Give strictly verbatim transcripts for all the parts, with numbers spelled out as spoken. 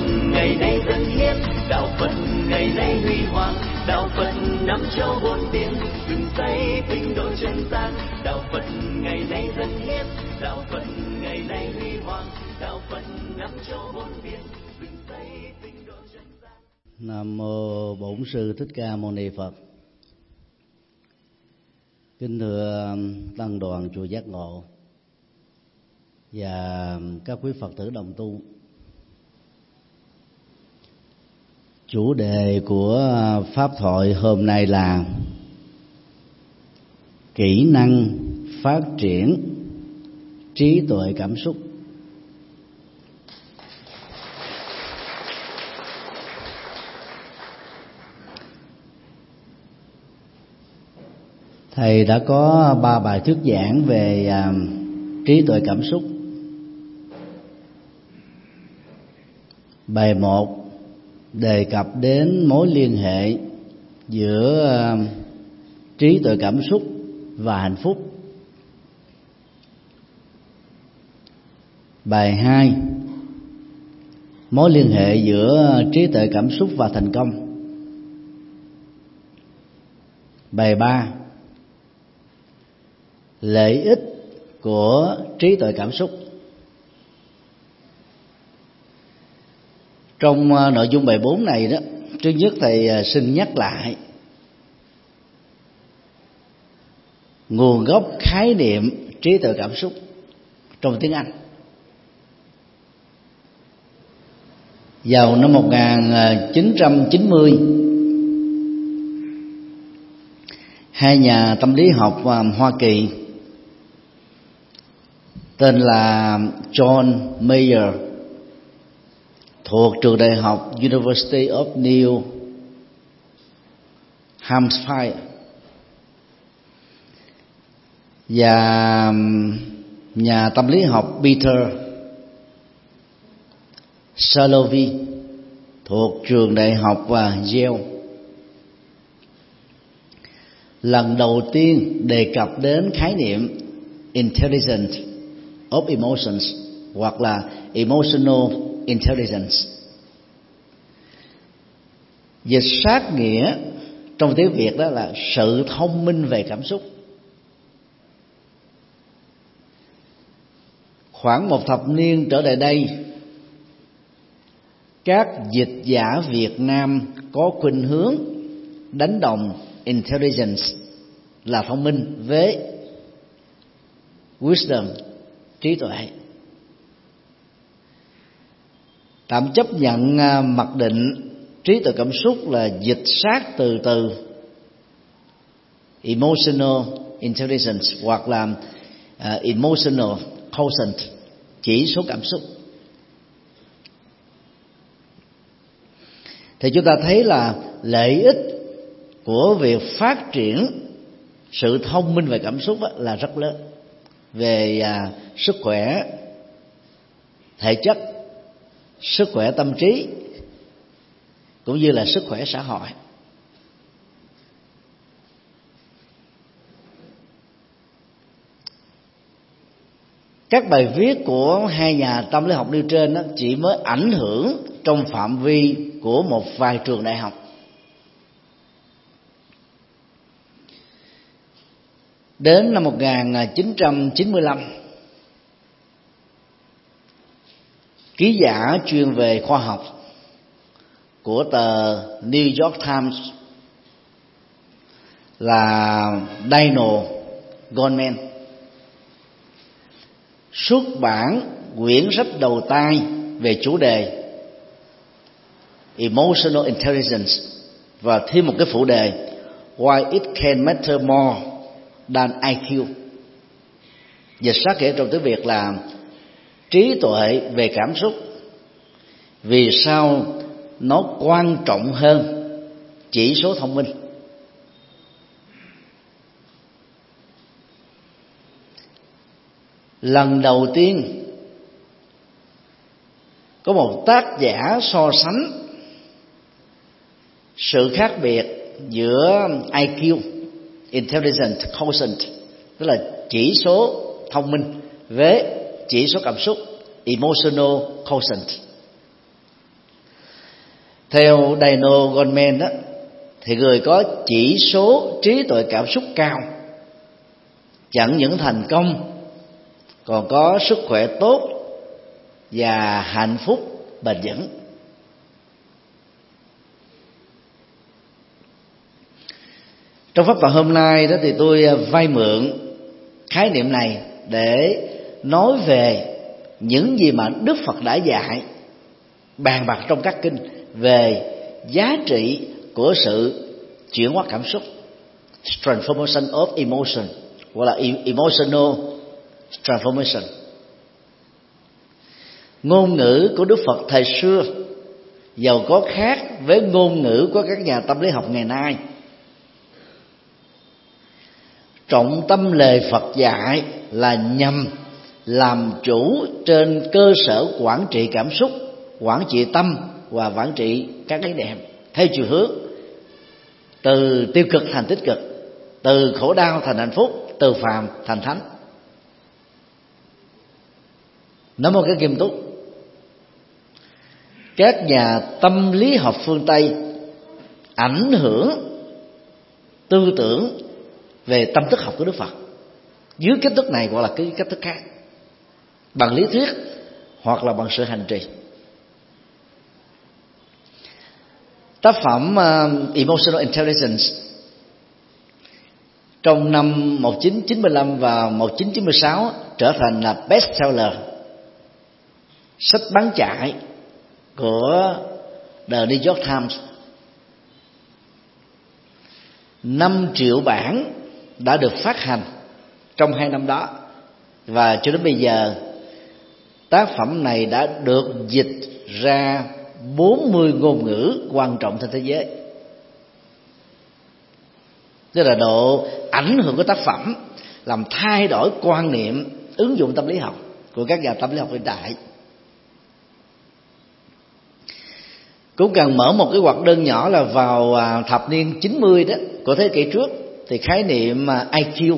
ngày nay dân hiến, đạo Phật ngày nay huy hoàng, đạo Phật năm châu bốn biển, dựng xây tinh độ chân gian. Đạo Phật ngày nay dân hiến, đạo Phật ngày nay huy hoàng, đạo Phật năm châu bốn biển, dựng xây tinh độ chân gian. Nam mô Bổn Sư Thích Ca Mâu Ni Phật. Kính thưa tăng đoàn chùa Giác Ngộ và các quý Phật tử đồng tu. Chủ đề của pháp thoại hôm nay là kỹ năng phát triển trí tuệ cảm xúc. Thầy đã có ba bài thuyết giảng về uh, trí tuệ cảm xúc. Bài một đề cập đến mối liên hệ giữa uh, trí tuệ cảm xúc và hạnh phúc. Bài hai mối liên hệ giữa trí tuệ cảm xúc và thành công. Bài ba lợi ích của trí tuệ cảm xúc. Trong nội dung bài bốn này đó, trước nhất thầy xin nhắc lại nguồn gốc khái niệm trí tuệ cảm xúc trong tiếng Anh. Vào năm một nghìn chín trăm chín mươi, hai nhà tâm lý học Hoa Kỳ tên là John Mayer thuộc trường đại học University of New Hampshire và nhà tâm lý học Peter Salovey thuộc trường đại học Yale lần đầu tiên đề cập đến khái niệm intelligence of emotions hoặc là emotional intelligence. Dịch sát nghĩa trong tiếng Việt đó là sự thông minh về cảm xúc. Khoảng một thập niên trở lại đây, các dịch giả Việt Nam có khuynh hướng đánh đồng intelligence là thông minh với wisdom, trí tuệ, tạm chấp nhận mặc định trí tuệ cảm xúc là dịch sát từ từ emotional intelligence hoặc là uh, emotional quotient, chỉ số cảm xúc. Thì chúng ta thấy là lợi ích của việc phát triển sự thông minh về cảm xúc là rất lớn về à, sức khỏe thể chất, sức khỏe tâm trí cũng như là sức khỏe xã hội. Các bài viết của hai nhà tâm lý học nêu trên đó chỉ mới ảnh hưởng trong phạm vi của một vài trường đại học. Đến năm một nghìn chín trăm chín mươi lăm, ký giả chuyên về khoa học của tờ New York Times là Daniel Goleman xuất bản quyển sách đầu tay về chủ đề Emotional Intelligence và thêm một cái phụ đề Why it can matter more than I Q. Dịch sát nghĩa trong tiếng Việt là trí tuệ về cảm xúc, vì sao nó quan trọng hơn chỉ số thông minh. Lần đầu tiên có một tác giả so sánh sự khác biệt giữa I Q, intelligent quotient, tức là chỉ số thông minh, với chỉ số cảm xúc, emotional quotient. Theo Daniel Goleman đó, thì người có chỉ số trí tuệ cảm xúc cao chẳng những thành công còn có sức khỏe tốt và hạnh phúc bền vững. Trong pháp thoại hôm nay đó thì tôi vay mượn khái niệm này để nói về những gì mà Đức Phật đã dạy bàn bạc trong các kinh về giá trị của sự chuyển hóa cảm xúc, transformation of emotion, hoặc là emotional transformation. Ngôn ngữ của Đức Phật thời xưa dầu có khác với ngôn ngữ của các nhà tâm lý học ngày nay, trọng tâm lời Phật dạy là nhằm làm chủ trên cơ sở quản trị cảm xúc, quản trị tâm và quản trị các ý niệm theo chiều hướng từ tiêu cực thành tích cực, từ khổ đau thành hạnh phúc, từ phàm thành thánh. Nói một cái nghiêm túc, các nhà tâm lý học phương Tây ảnh hưởng tư tưởng về tâm thức học của Đức Phật dưới cách thức này hoặc là cái cách thức khác, bằng lý thuyết hoặc là bằng sự hành trì. Tác phẩm uh, Emotional Intelligence trong năm một nghìn chín trăm chín mươi lăm và một nghìn chín trăm chín mươi sáu trở thành là bestseller, sách bán chạy của The New York Times. năm triệu bản đã được phát hành trong hai năm đó, và cho đến bây giờ tác phẩm này đã được dịch ra bốn mươi ngôn ngữ quan trọng trên thế giới. Tức là độ ảnh hưởng của tác phẩm làm thay đổi quan niệm ứng dụng tâm lý học của các nhà tâm lý học hiện đại. Cũng cần mở một cái ngoặc đơn nhỏ là vào thập niên chín mươi đó của thế kỷ trước, thì khái niệm I Q,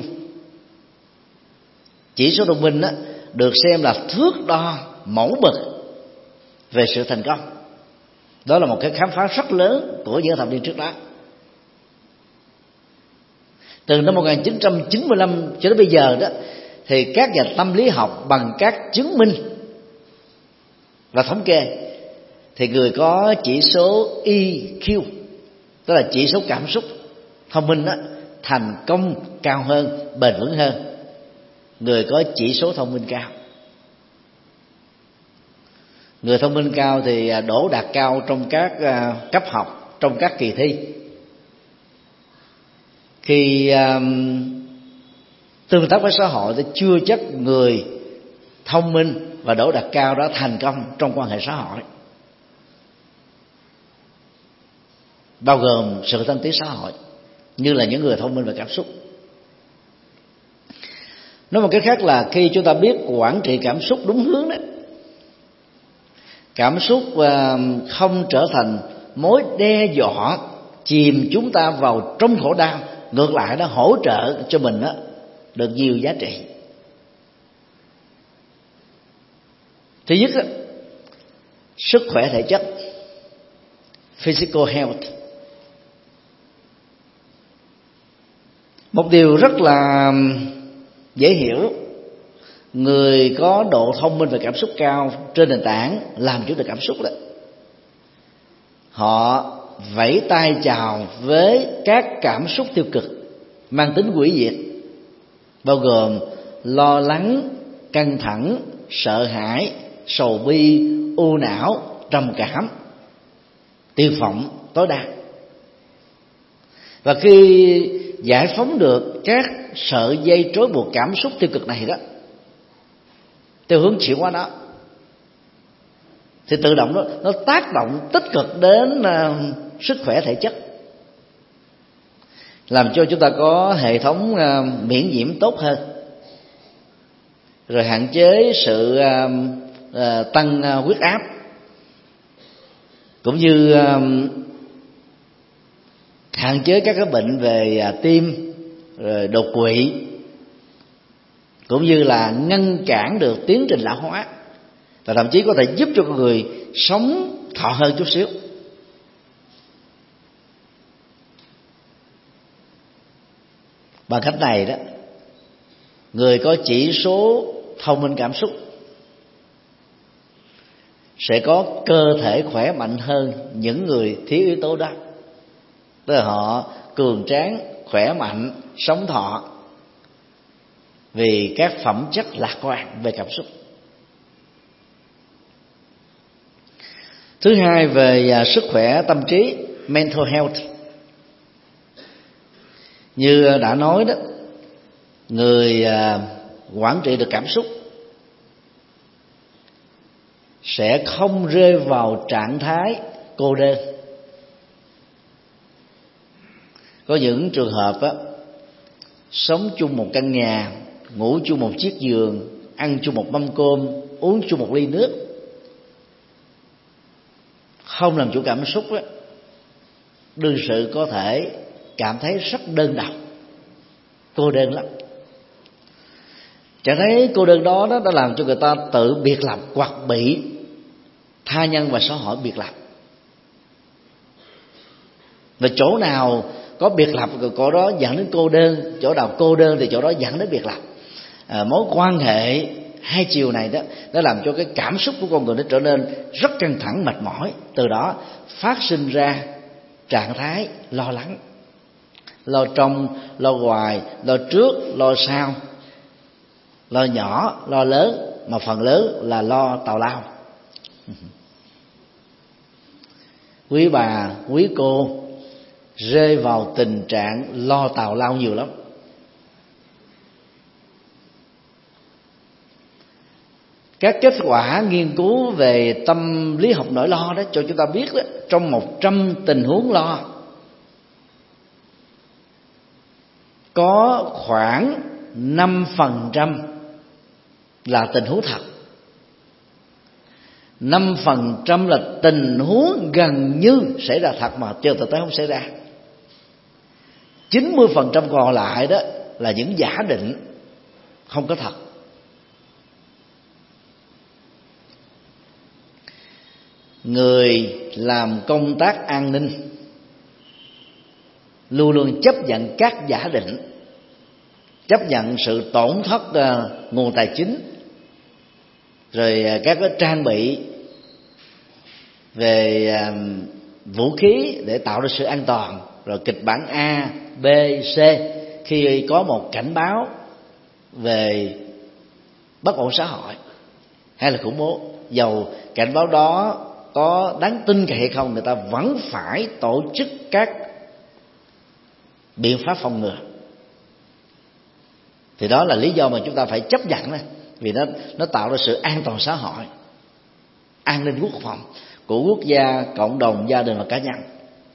chỉ số thông minh đó, được xem là thước đo mẫu mực về sự thành công. Đó là một cái khám phá rất lớn của những thập niên trước đó. Từ năm một nghìn chín trăm chín mươi lăm cho đến bây giờ đó, thì các nhà tâm lý học bằng các chứng minh và thống kê, thì người có chỉ số E Q, tức là chỉ số cảm xúc thông minh đó, thành công cao hơn, bền vững hơn người có chỉ số thông minh cao. Người thông minh cao thì đỗ đạt cao trong các cấp học, trong các kỳ thi. Khi um, tương tác với xã hội thì chưa chắc người thông minh và đỗ đạt cao đã thành công trong quan hệ xã hội, bao gồm sự tăng tiến xã hội, như là những người thông minh về cảm xúc. Nói một cách khác là khi chúng ta biết quản trị cảm xúc đúng hướng đó, cảm xúc không trở thành mối đe dọa chìm chúng ta vào trong khổ đau, ngược lại nó hỗ trợ cho mình đó được nhiều giá trị. Thứ nhất đó, sức khỏe thể chất, physical health. Một điều rất là dễ hiểu, người có độ thông minh và cảm xúc cao trên nền tảng làm chủ được cảm xúc đó, họ vẫy tay chào với các cảm xúc tiêu cực mang tính hủy diệt, bao gồm lo lắng, căng thẳng, sợ hãi, sầu bi, u não, trầm cảm, tiêu vọng tối đa. Và khi giải phóng được các sợi dây trói buộc cảm xúc tiêu cực này đó, theo hướng chuyển hóa đó, thì tự động đó, nó tác động tích cực đến uh, sức khỏe thể chất, làm cho chúng ta có hệ thống uh, miễn nhiễm tốt hơn, rồi hạn chế sự uh, uh, tăng uh, huyết áp, cũng như uh, hạn chế các cái bệnh về uh, tim, rồi đột quỵ, cũng như là ngăn cản được tiến trình lão hóa, và thậm chí có thể giúp cho con người sống thọ hơn chút xíu. Bằng cách này đó, người có chỉ số thông minh cảm xúc sẽ có cơ thể khỏe mạnh hơn những người thiếu yếu tố đó. Tức là họ cường tráng, khỏe mạnh, sống thọ vì các phẩm chất lạc quan về cảm xúc. Thứ hai, về sức khỏe tâm trí, mental health. Như đã nói đó, người quản trị được cảm xúc sẽ không rơi vào trạng thái cô đơn. Có những trường hợp á, sống chung một căn nhà, ngủ chung một chiếc giường, ăn chung một mâm cơm, uống chung một ly nước, không làm chủ cảm xúc á, đương sự có thể cảm thấy rất đơn độc, cô đơn lắm. Chẳng thấy cô đơn đó, đó đã làm cho người ta tự biệt lập hoặc bị tha nhân và xã hội biệt lập. Và chỗ nào có biệt lập, chỗ đó dẫn đến cô đơn, chỗ nào cô đơn thì chỗ đó dẫn đến biệt lập. À, mối quan hệ hai chiều này đó, nó làm cho cái cảm xúc của con người nó trở nên rất căng thẳng, mệt mỏi. Từ đó phát sinh ra trạng thái lo lắng, lo trong, lo ngoài, lo trước, lo sau, lo nhỏ, lo lớn, mà phần lớn là lo tào lao. Quý bà, quý cô rơi vào tình trạng lo tào lao nhiều lắm. Các kết quả nghiên cứu về tâm lý học nỗi lo đó cho chúng ta biết đó, trong một trăm tình huống lo có khoảng năm phần trăm là tình huống thật, năm phần trăm là tình huống gần như xảy ra thật mà trên thực tế không xảy ra. chín mươi phần trăm còn lại đó là những giả định không có thật. Người làm công tác an ninh luôn luôn chấp nhận các giả định, chấp nhận sự tổn thất uh, nguồn tài chính, rồi uh, các cái trang bị về uh, vũ khí để tạo ra sự an toàn, rồi kịch bản A, B, C khi có một cảnh báo về bất ổn xã hội hay là khủng bố. Dầu cảnh báo đó có đáng tin cậy hay không, người ta vẫn phải tổ chức các biện pháp phòng ngừa. Thì đó là lý do mà chúng ta phải chấp nhận đó, vì nó nó tạo ra sự an toàn xã hội, an ninh quốc phòng của quốc gia, cộng đồng, gia đình và cá nhân.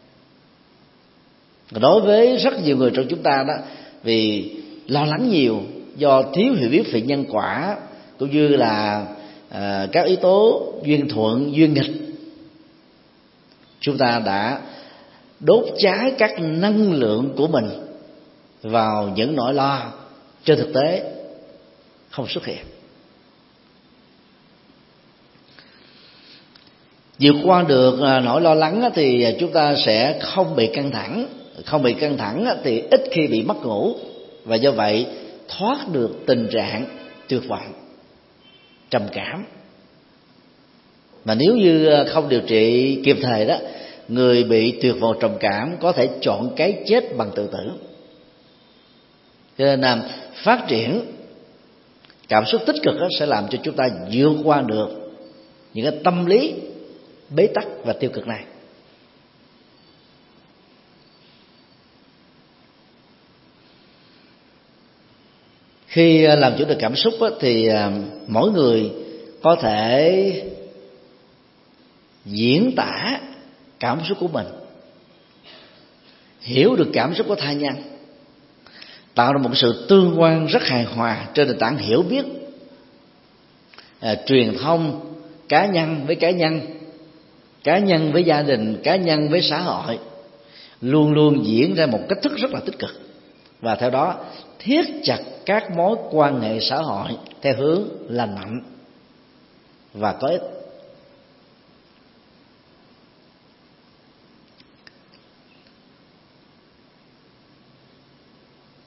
Đối với rất nhiều người trong chúng ta đó, vì lo lắng nhiều do thiếu hiểu biết về nhân quả cũng như là à, các yếu tố duyên thuận, duyên nghịch, chúng ta đã đốt cháy các năng lượng của mình vào những nỗi lo trên thực tế không xuất hiện. Vượt qua được nỗi lo lắng thì chúng ta sẽ không bị căng thẳng. Không bị căng thẳng thì ít khi bị mất ngủ, và do vậy thoát được tình trạng tuyệt vọng, trầm cảm. Mà nếu như không điều trị kịp thời đó, người bị tuyệt vọng trầm cảm có thể chọn cái chết bằng tự tử. Cho nên là phát triển cảm xúc tích cực đó sẽ làm cho chúng ta vượt qua được những cái tâm lý bế tắc và tiêu cực này. Khi làm chủ được cảm xúc đó, thì mỗi người có thể diễn tả cảm xúc của mình, hiểu được cảm xúc của tha nhân, tạo ra một sự tương quan rất hài hòa trên nền tảng hiểu biết, à, truyền thông cá nhân với cá nhân, cá nhân với gia đình, cá nhân với xã hội, luôn luôn diễn ra một cách thức rất là tích cực, và theo đó thiết chặt các mối quan hệ xã hội theo hướng lành mạnh và có ích.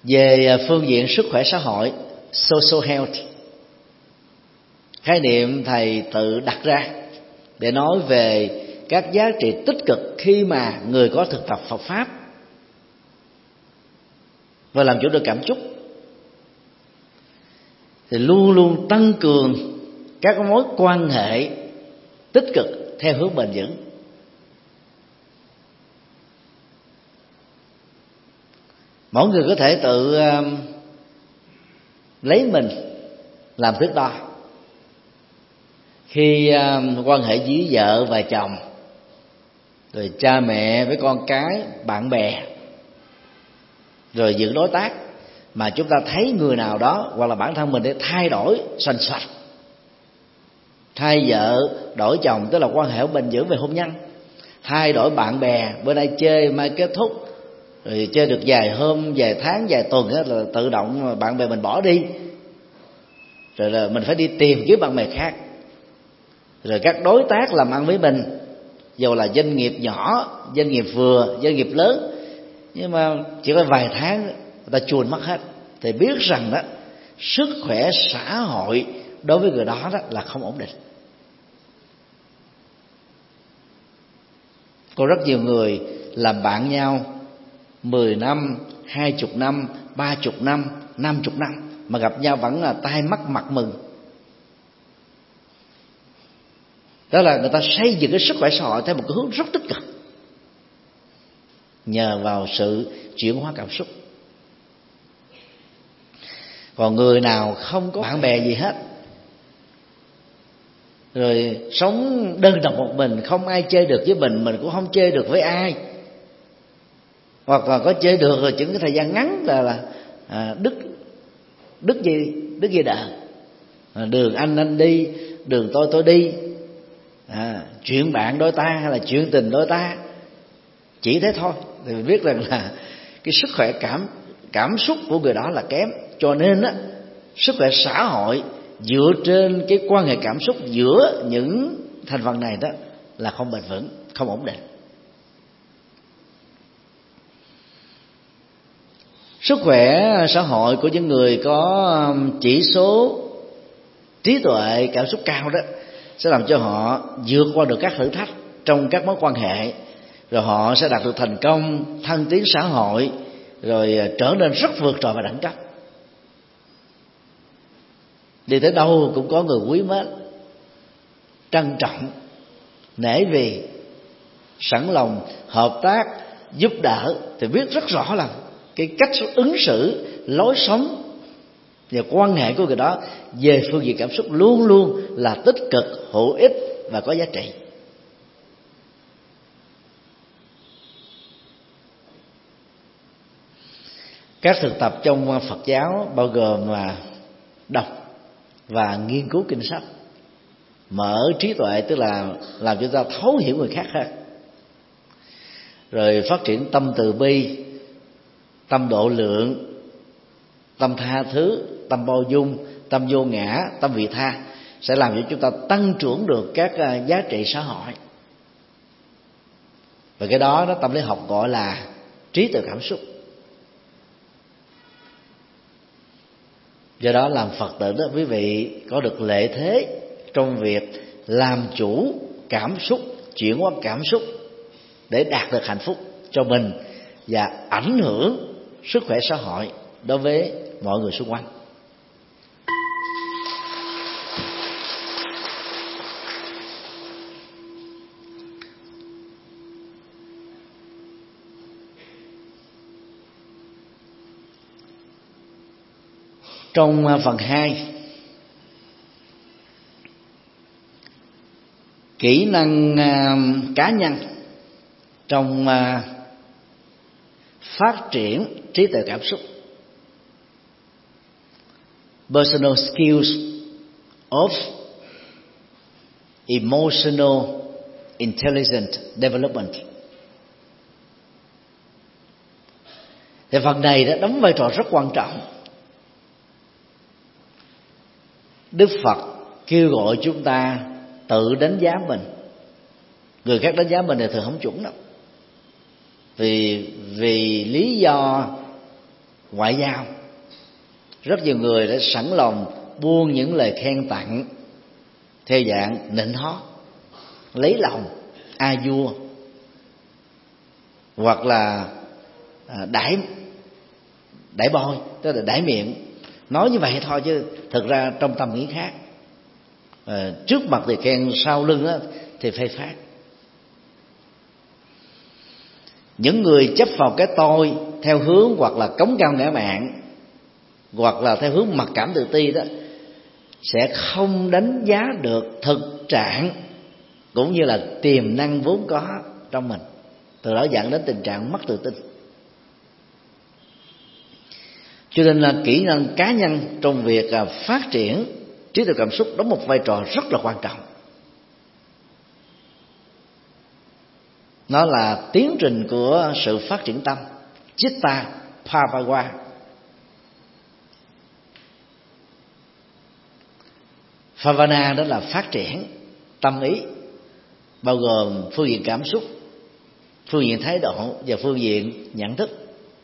Về phương diện sức khỏe xã hội, social health, khái niệm thầy tự đặt ra để nói về các giá trị tích cực khi mà người có thực tập Phật pháp và làm chủ được cảm xúc, thì luôn luôn tăng cường các mối quan hệ tích cực theo hướng bền vững. Mỗi người có thể tự uh, lấy mình làm thước đo. Khi uh, quan hệ với vợ và chồng, rồi cha mẹ với con cái, bạn bè, rồi những đối tác mà chúng ta thấy người nào đó hoặc là bản thân mình để thay đổi xoành xoạch, thay vợ đổi chồng, tức là quan hệ bền vững về hôn nhân, thay đổi bạn bè, bữa nay chơi mai kết thúc, rồi chơi được vài hôm, vài tháng, vài tuần đó, là tự động bạn bè mình bỏ đi, rồi là mình phải đi tìm kiếm bạn bè khác. Rồi các đối tác làm ăn với mình, dù là doanh nghiệp nhỏ, doanh nghiệp vừa, doanh nghiệp lớn, nhưng mà chỉ có vài tháng người ta chuồn mất hết, thì biết rằng đó sức khỏe xã hội đối với người đó, đó là không ổn định. Có rất nhiều người làm bạn nhau mười năm, hai chục năm, ba chục năm, năm chục năm mà gặp nhau vẫn là tai mắt mặt mừng. Đó là người ta xây dựng cái sức khỏe xã hội theo một cái hướng rất tích cực, nhờ vào sự chuyển hóa cảm xúc. Còn người nào không có bạn bè gì hết, rồi sống đơn độc một mình, không ai chơi được với mình, mình cũng không chơi được với ai, hoặc là có chơi được rồi chỉ cái thời gian ngắn là là à, đứt đứt gì đứt gì đời, à, đường anh anh đi, đường tôi tôi đi, à, chuyện bạn đối ta hay là chuyện tình đối ta, chỉ thế thôi, thì mình biết rằng là cái sức khỏe cảm cảm xúc của người đó là kém. Cho nên á, sức khỏe xã hội dựa trên cái quan hệ cảm xúc giữa những thành phần này đó là không bền vững, không ổn định. Sức khỏe xã hội của những người có chỉ số trí tuệ cảm xúc cao đó sẽ làm cho họ vượt qua được các thử thách trong các mối quan hệ, rồi họ sẽ đạt được thành công, thăng tiến xã hội, rồi trở nên rất vượt trội và đẳng cấp. Đi tới đâu cũng có người quý mến, trân trọng, nể vì, sẵn lòng hợp tác, giúp đỡ, thì biết rất rõ là cái cách ứng xử, lối sống và quan hệ của người đó về phương diện cảm xúc luôn luôn là tích cực, hữu ích và có giá trị. Các thực tập trong Phật giáo bao gồm là đọc và nghiên cứu kinh sách, mở trí tuệ, tức là làm cho ta thấu hiểu người khác hơn, rồi phát triển tâm từ bi, tâm độ lượng, tâm tha thứ, tâm bao dung, tâm vô ngã, tâm vị tha, sẽ làm cho chúng ta tăng trưởng được các giá trị xã hội. Và cái đó đó tâm lý học gọi là trí tuệ cảm xúc. Do đó làm Phật tử đó, quý vị có được lợi thế trong việc làm chủ cảm xúc, chuyển hóa cảm xúc để đạt được hạnh phúc cho mình và ảnh hưởng sức khỏe xã hội đối với mọi người xung quanh. Trong phần hai, kỹ năng uh, cá nhân trong uh, phát triển trí tuệ cảm xúc, personal skills of emotional intelligent development. Thì phần này đã đóng vai trò rất quan trọng. Đức Phật kêu gọi chúng ta tự đánh giá mình. Người khác đánh giá mình thì thường không chuẩn đâu. Vì vì lý do ngoại giao. Rất nhiều người đã sẵn lòng buông những lời khen tặng theo dạng nịnh hót, lấy lòng, a vua, hoặc là đãi đãi bôi, tức là đãi miệng, nói như vậy thôi chứ thực ra trong tâm nghĩ khác. À, trước mặt thì khen, sau lưng á, thì phê phán. Những người chấp vào cái tôi theo hướng hoặc là cống cao ngã mạn, hoặc là theo hướng mặc cảm tự ti đó, sẽ không đánh giá được thực trạng cũng như là tiềm năng vốn có trong mình, từ đó dẫn đến tình trạng mất tự tin. Cho nên là kỹ năng cá nhân trong việc phát triển trí tuệ cảm xúc đóng một vai trò rất là quan trọng. Nó là tiến trình của sự phát triển tâm, Chitta Bhavava. Bhavana đó là phát triển tâm ý, bao gồm phương diện cảm xúc, phương diện thái độ và phương diện nhận thức.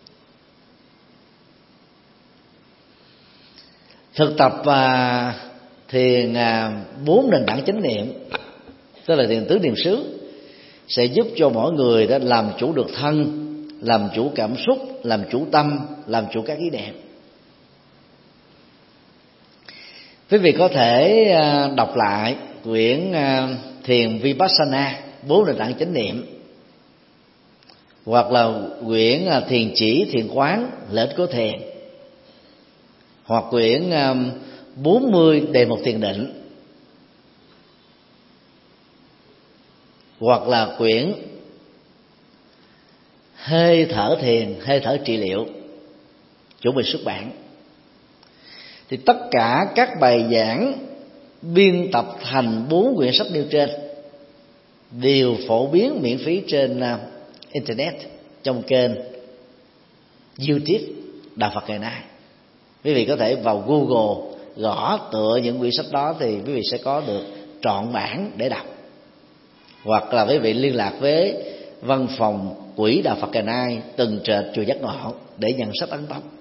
Thực tập và thiền bốn nền tảng chánh niệm, tức là thiền tứ niệm xứ, sẽ giúp cho mỗi người đã làm chủ được thân, làm chủ cảm xúc, làm chủ tâm, làm chủ các ý niệm. Quý vị có thể đọc lại quyển thiền Vipassana, bốn nền tảng chánh niệm, hoặc là quyển thiền chỉ, thiền quán, lợi ích của thiền, hoặc quyển bốn mươi đề mục thiền định, hoặc là quyển hơi thở thiền, hơi thở trị liệu, chuẩn bị xuất bản. Thì tất cả các bài giảng biên tập thành bốn quyển sách nêu trên đều phổ biến miễn phí trên internet, trong kênh YouTube Đạo Phật Ngày Nay. Quý vị có thể vào Google gõ tựa những quyển sách đó thì quý vị sẽ có được trọn bản để đọc, hoặc là quý vị liên lạc với văn phòng quỹ Đạo Phật Ngày Nay tầng trệt chùa Giác Ngộ để nhận sách ấn tống.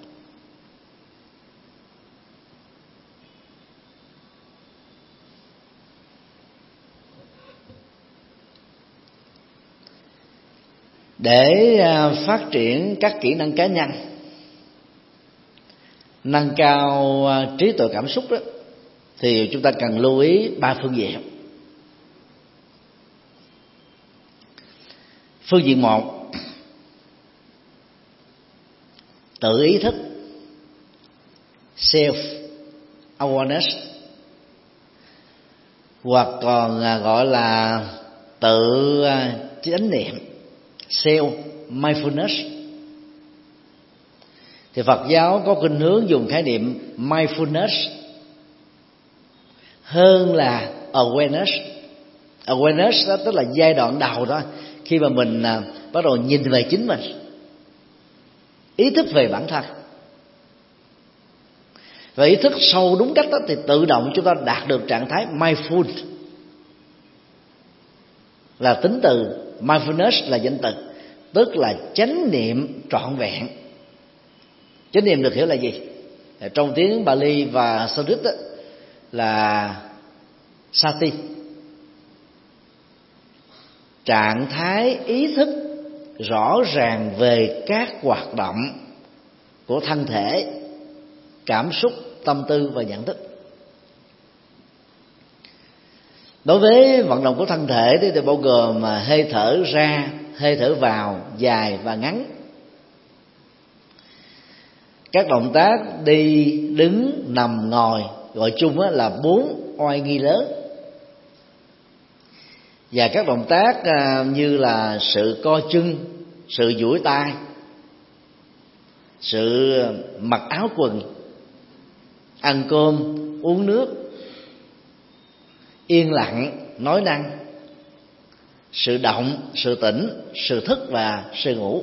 Để phát triển các kỹ năng cá nhân, nâng cao trí tuệ cảm xúc đó, thì chúng ta cần lưu ý ba phương diện. Phương diện một, tự ý thức, self awareness, hoặc còn gọi là tự chánh niệm, self mindfulness. Thì Phật giáo có khuynh hướng dùng khái niệm mindfulness hơn là awareness. Awareness đó tức là giai đoạn đầu đó, khi mà mình à, bắt đầu nhìn về chính mình, ý thức về bản thân. Và ý thức sâu đúng cách đó, thì tự động chúng ta đạt được trạng thái mindful, là tính từ mindfulness là danh từ, tức là chánh niệm trọn vẹn. Chánh niệm được hiểu là gì? Trong tiếng Bali và Sanskrit đó, là sati, trạng thái ý thức rõ ràng về các hoạt động của thân thể, cảm xúc, tâm tư và nhận thức. Đối với vận động của thân thể thì, thì bao gồm hơi thở ra, hơi thở vào, dài và ngắn. Các động tác đi, đứng, nằm, ngồi gọi chung là bốn oai nghi lớn. Và các động tác như là sự co chân, sự duỗi tay, sự mặc áo quần, ăn cơm, uống nước, yên lặng, nói năng, sự động, sự tỉnh, sự thức và sự ngủ.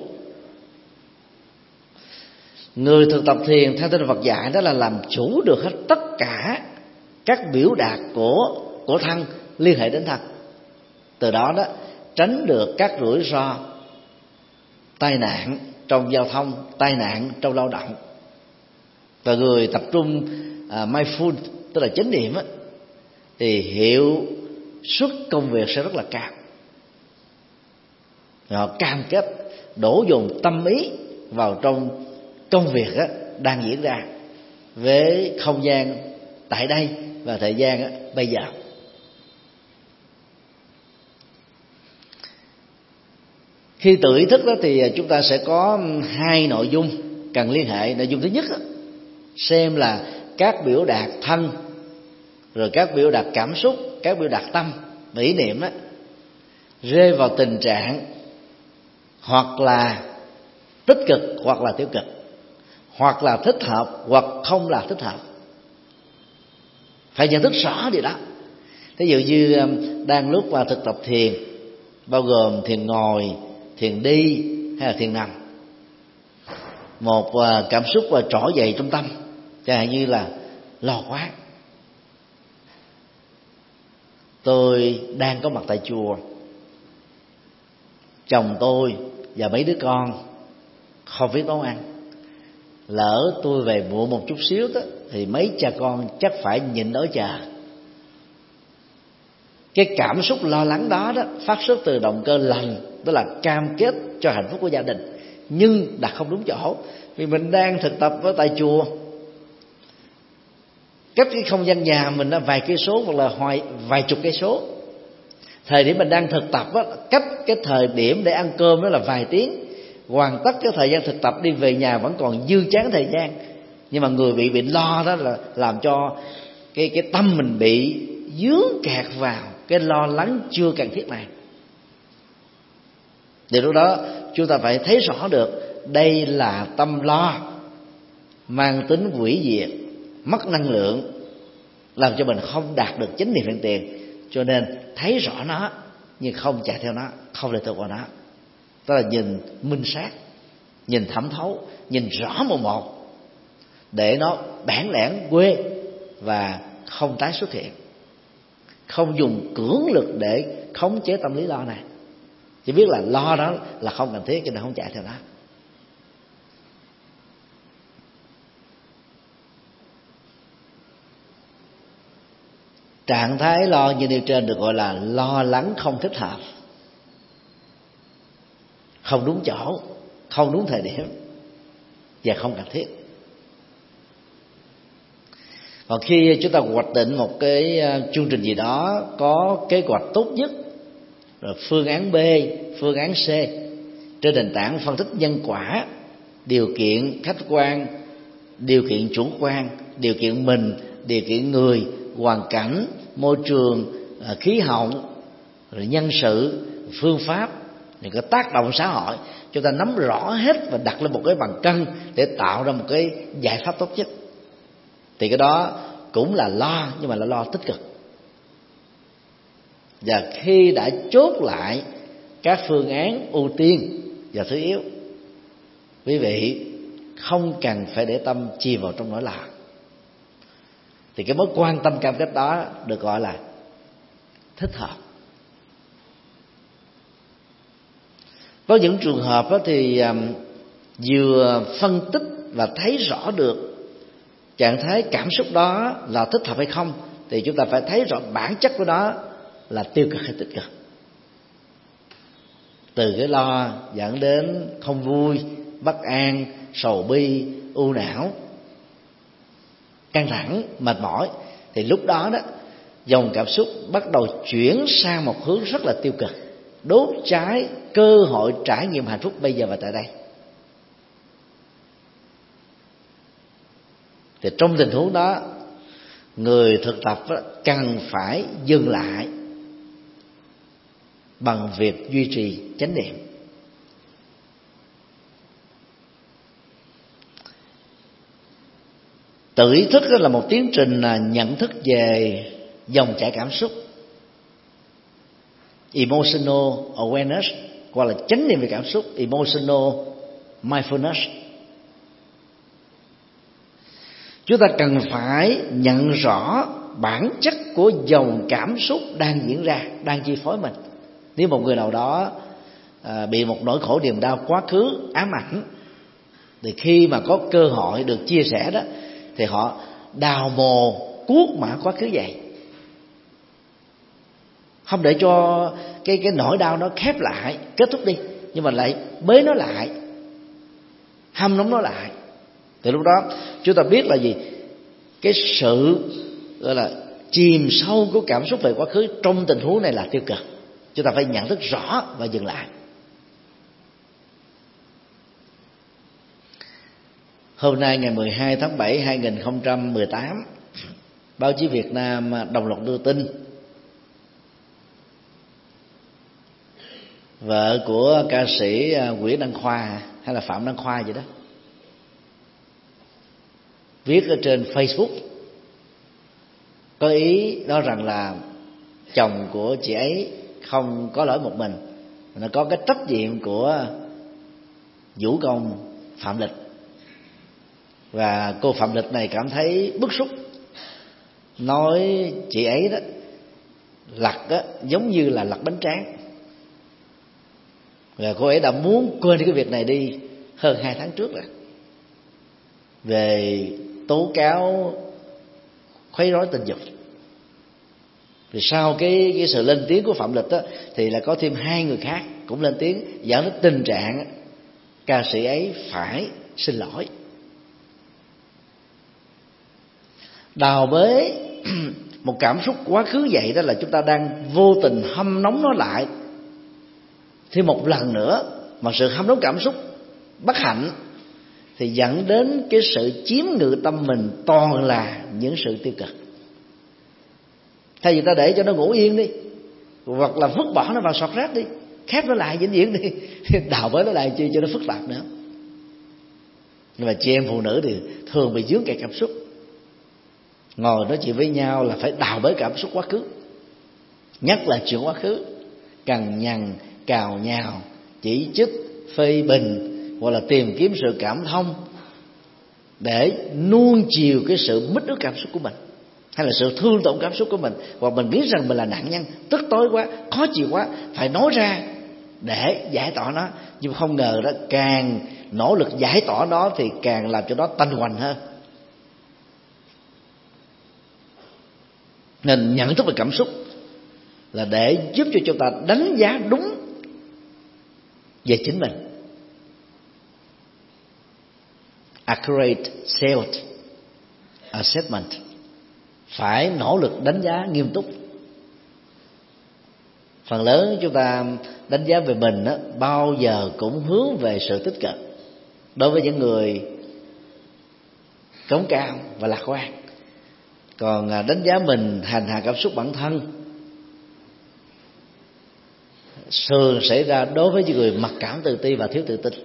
Người thực tập thiền theo tinh Phật dạy đó là làm chủ được hết tất cả các biểu đạt của của thân liên hệ đến thân. Từ đó đó tránh được các rủi ro tai nạn trong giao thông, tai nạn trong lao động, Và người tập trung à, mindful, tức là chánh niệm á, thì hiệu suất công việc sẽ rất là cao. Họ cam kết đổ dồn tâm ý vào trong công việc á, đang diễn ra với không gian tại đây và thời gian á, bây giờ. Khi tự ý thức đó thì chúng ta sẽ có hai nội dung cần liên hệ. Nội dung thứ nhất đó, xem là các biểu đạt thân, rồi các biểu đạt cảm xúc, các biểu đạt tâm, ý niệm đó, rơi vào tình trạng hoặc là tích cực hoặc là tiêu cực, hoặc là thích hợp hoặc không là thích hợp. Phải nhận thức rõ điều đó. Ví dụ như đang lúc vào thực tập thiền, bao gồm thiền ngồi, thiền đi hay là thiền nằm, một cảm xúc trỗi dậy trong tâm, chẳng hạn như là lo quá. Tôi đang có mặt tại chùa, chồng tôi và mấy đứa con không biết nấu ăn, lỡ tôi về muộn một chút xíu đó, thì mấy cha con chắc phải nhịn đói chờ. Cái cảm xúc lo lắng đó đó phát xuất từ động cơ lành, tức là cam kết cho hạnh phúc của gia đình, nhưng đặt không đúng chỗ. Vì mình đang thực tập ở tại chùa, cách cái không gian nhà mình là vài cây số hoặc là hoài, vài chục cây số. Thời điểm mình đang thực tập đó, cách cái thời điểm để ăn cơm đó là vài tiếng. Hoàn tất cái thời gian thực tập đi về nhà vẫn còn dư chán thời gian. Nhưng mà người bị bị lo đó là làm cho cái cái tâm mình bị dướng kẹt vào cái lo lắng chưa cần thiết này. Thì lúc đó chúng ta phải thấy rõ được đây là tâm lo mang tính hủy diệt, mất năng lượng, làm cho mình không đạt được chánh niệm hiện tiền. Cho nên thấy rõ nó nhưng không chạy theo nó, không lệ thuộc vào nó. Tức là nhìn minh sát, nhìn thẩm thấu, nhìn rõ một một, để nó bản lẻn quê và không tái xuất hiện. Không dùng cưỡng lực để khống chế tâm lý lo này, chỉ biết là lo đó là không cần thiết cho nên không chạy theo nó. Trạng thái lo như nêu trên được gọi là lo lắng không thích hợp, không đúng chỗ, không đúng thời điểm và không cần thiết. Còn khi chúng ta hoạch định một cái chương trình gì đó có kế hoạch tốt nhất, rồi phương án B, phương án C, trên nền tảng phân tích nhân quả, điều kiện khách quan, điều kiện chủ quan, điều kiện mình, điều kiện người, hoàn cảnh, môi trường, khí hậu, rồi nhân sự, phương pháp, những cái tác động xã hội, chúng ta nắm rõ hết và đặt lên một cái bàn cân để tạo ra một cái giải pháp tốt nhất. Thì cái đó cũng là lo, nhưng mà là lo tích cực. Và khi đã chốt lại các phương án ưu tiên và thứ yếu, quý vị không cần phải để tâm chìm vào trong nỗi lo. Thì cái mối quan tâm cam kết đó được gọi là thích hợp. Có những trường hợp thì vừa phân tích và thấy rõ được trạng thái cảm xúc đó là thích hợp hay không, thì chúng ta phải thấy rõ bản chất của nó là tiêu cực hay tích cực. Từ cái lo dẫn đến không vui, bất an, sầu bi, ưu não, căng thẳng, mệt mỏi, thì lúc đó đó dòng cảm xúc bắt đầu chuyển sang một hướng rất là tiêu cực, đốt cháy cơ hội trải nghiệm hạnh phúc bây giờ và tại đây. Thì trong tình huống đó, người thực tập cần phải dừng lại bằng việc duy trì chánh niệm. Tự ý thức là một tiến trình nhận thức về dòng chảy cảm xúc, emotional awareness, hoặc là chánh niệm về cảm xúc, emotional mindfulness. Chúng ta cần phải nhận rõ bản chất của dòng cảm xúc đang diễn ra, đang chi phối mình. Nếu một người nào đó à, bị một nỗi khổ niềm đau quá khứ ám ảnh, thì khi mà có cơ hội được chia sẻ đó, thì họ đào mồ cuốc mã quá khứ vậy, không để cho cái cái nỗi đau nó khép lại, kết thúc đi, nhưng mà lại bế nó lại, hâm nóng nó lại. Từ lúc đó chúng ta biết là gì? Cái sự gọi là chìm sâu của cảm xúc về quá khứ trong tình huống này là tiêu cực. Chúng ta phải nhận thức rõ và dừng lại. Hôm nay ngày mười hai tháng bảy hai nghìn không trăm mười tám, báo chí Việt Nam đồng loạt đưa tin vợ của ca sĩ Nguyễn Đăng Khoa hay là Phạm Đăng Khoa vậy đó, viết ở trên Facebook có ý nói rằng là chồng của chị ấy không có lỗi một mình, nó có cái trách nhiệm của vũ công Phạm Lịch. Và cô Phạm Lịch này cảm thấy bức xúc, nói chị ấy đó lặt đó giống như là lặt bánh tráng. Và cô ấy đã muốn quên cái việc này đi hơn hai tháng trước rồi, về tố cáo khuấy rối tình dục. Thì sau cái cái sự lên tiếng của Phạm Lịch đó, thì là có thêm hai người khác cũng lên tiếng, dẫn đến tình trạng ca sĩ ấy phải xin lỗi. Đào bới một cảm xúc quá khứ vậy đó là chúng ta đang vô tình hâm nóng nó lại thêm một lần nữa, mà sự hâm nóng cảm xúc bất hạnh thì dẫn đến cái sự chiếm ngự tâm mình toàn là những sự tiêu cực. Thay vì ta để cho nó ngủ yên đi, hoặc là vứt bỏ nó vào sọt rác đi, khép nó lại vĩnh viễn đi, đào bới nó lại chi cho nó phức tạp nữa. Nhưng mà chị em phụ nữ thì thường bị dướng kẹt cảm xúc. Ngồi nói chuyện với nhau là phải đào bới cảm xúc quá khứ, nhất là chuyện quá khứ, cằn nhằn, cào nhào, chỉ trích, phê bình hoặc là tìm kiếm sự cảm thông để nuông chiều cái sự mít ướt cảm xúc của mình, hay là sự thương tổn cảm xúc của mình, hoặc mình biết rằng mình là nạn nhân, tức tối quá, khó chịu quá, phải nói ra để giải tỏa nó. Nhưng không ngờ đó, càng nỗ lực giải tỏa nó thì càng làm cho nó tanh hoành hơn. Nên nhận thức về cảm xúc là để giúp cho chúng ta đánh giá đúng về chính mình. Accurate self assessment, phải nỗ lực đánh giá nghiêm túc. Phần lớn chúng ta đánh giá về mình đó, bao giờ cũng hướng về sự tích cực đối với những người cống cao và lạc quan. Còn đánh giá mình hành hạ cảm xúc bản thân thường xảy ra đối với những người mặc cảm, tự ti và thiếu tự tin.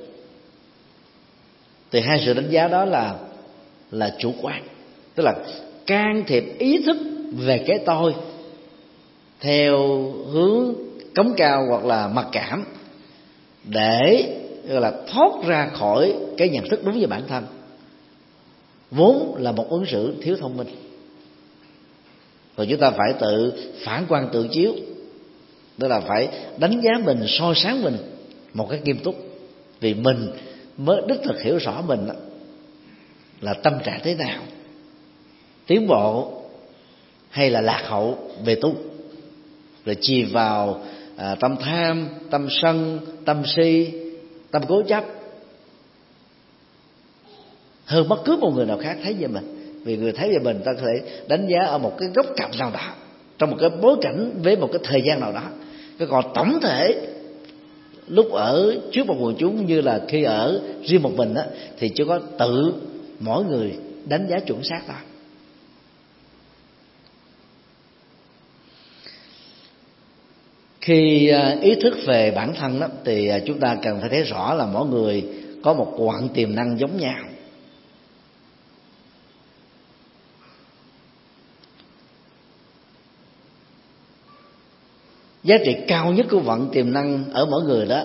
Thì hai sự đánh giá đó là là chủ quan, tức là can thiệp ý thức về cái tôi theo hướng cống cao hoặc là mặc cảm, để gọi là thoát ra khỏi cái nhận thức đúng về bản thân, vốn là một ứng xử thiếu thông minh. Rồi chúng ta phải tự phản quan tự chiếu, tức là phải đánh giá mình, soi sáng mình một cách nghiêm túc, vì mình mới đích thực hiểu rõ mình là tâm trạng thế nào, tiến bộ hay là lạc hậu về tu, rồi chìm vào à, tâm tham, tâm sân, tâm si, tâm cố chấp hơn bất cứ một người nào khác thấy về mình. Vì người thấy về mình, ta có thể đánh giá ở một cái góc cạnh nào đó, trong một cái bối cảnh với một cái thời gian nào đó. Cái còn tổng thể lúc ở trước một quần chúng như là khi ở riêng một mình đó, thì chỉ có tự mỗi người đánh giá chuẩn xác thôi. Khi ý thức về bản thân đó, thì chúng ta cần phải thấy rõ là mỗi người có một quặng tiềm năng giống nhau. Giá trị cao nhất của vận tiềm năng ở mỗi người đó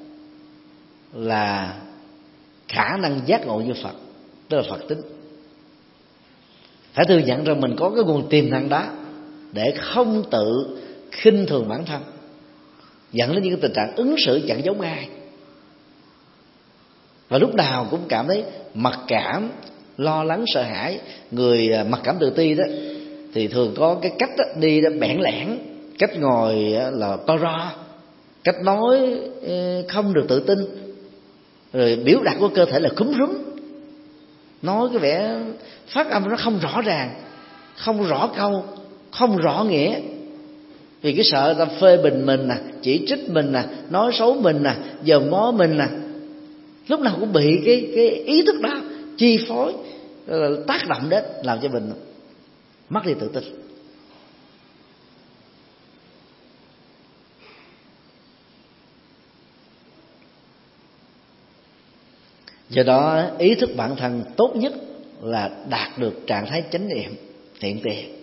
là khả năng giác ngộ như Phật, tức là Phật tính. Phải thừa nhận rằng mình có cái nguồn tiềm năng đó để không tự khinh thường bản thân, dẫn đến những tình trạng ứng xử chẳng giống ai, và lúc nào cũng cảm thấy mặc cảm, lo lắng sợ hãi. Người mặc cảm tự ti đó thì thường có cái cách đó, đi đó bẽn lẽn, cách ngồi là to ro, cách nói không được tự tin, rồi biểu đạt của cơ thể là cúm rúm, nói cái vẻ phát âm nó không rõ ràng, không rõ câu, không rõ nghĩa, vì cái sợ người ta phê bình mình nè, chỉ trích mình nè, nói xấu mình nè, dòm ngó mình nè, lúc nào cũng bị cái cái ý thức đó chi phối, tác động đến, làm cho mình mất đi tự tin. Do đó ý thức bản thân tốt nhất là đạt được trạng thái chánh niệm hiện tiền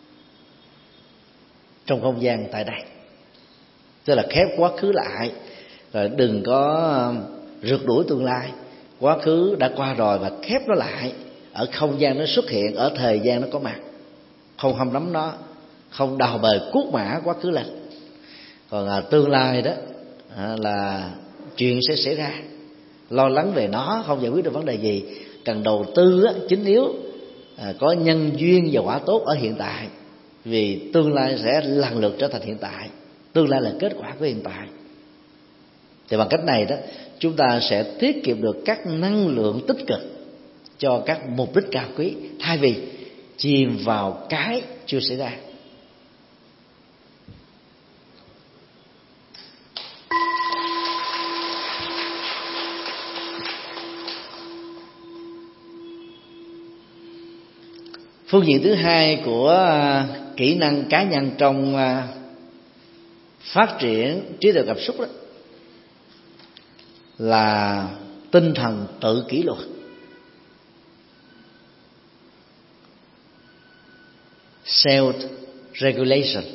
trong không gian tại đây, tức là khép quá khứ lại, rồi đừng có rượt đuổi tương lai. Quá khứ đã qua rồi và khép nó lại ở không gian nó xuất hiện, ở thời gian nó có mặt, không hâm nắm nó, không đào bời cuốc mã quá khứ lên. Còn à, tương lai đó à, là chuyện sẽ xảy ra, lo lắng về nó không giải quyết được vấn đề gì. Cần đầu tư á, chính yếu à, có nhân duyên và quả tốt ở hiện tại, vì tương lai sẽ lần lượt trở thành hiện tại. Tương lai là kết quả của hiện tại. Thì bằng cách này đó, chúng ta sẽ tiết kiệm được các năng lượng tích cực cho các mục đích cao quý, thay vì chìm vào cái chưa xảy ra. Phương diện thứ hai của kỹ năng cá nhân trong phát triển trí tuệ cảm xúc đó là tinh thần tự kỷ luật. Self regulation,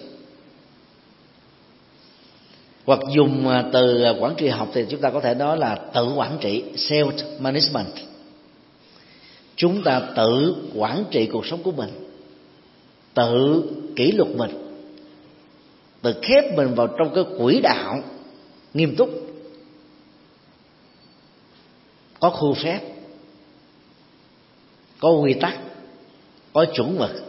hoặc dùng từ quản trị học thì chúng ta có thể nói là tự quản trị, self management. Chúng ta tự quản trị cuộc sống của mình, tự kỷ luật mình, tự khép mình vào trong cái quỹ đạo nghiêm túc, có khuôn phép, có quy tắc, có chuẩn mực,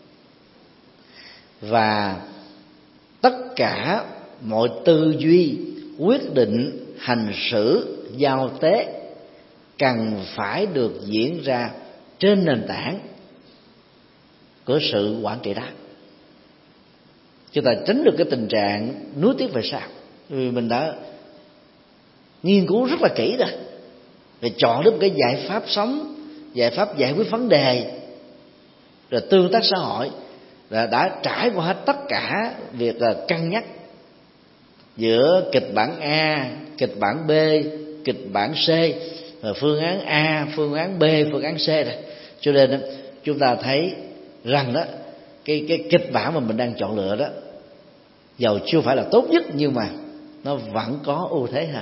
và tất cả mọi tư duy, quyết định, hành xử, giao tế cần phải được diễn ra trên nền tảng của sự quản trị đó. Chúng ta tránh được cái tình trạng nuối tiếc về sau, vì mình đã nghiên cứu rất là kỹ rồi, rồi chọn được một cái giải pháp sống, giải pháp giải quyết vấn đề, rồi tương tác xã hội, là đã trải qua hết tất cả việc là cân nhắc giữa kịch bản A, kịch bản B, kịch bản C, phương án A, phương án B, phương án C rồi. Cho nên chúng ta thấy rằng đó cái cái kịch bản mà mình đang chọn lựa đó, dầu chưa phải là tốt nhất nhưng mà nó vẫn có ưu thế hơn.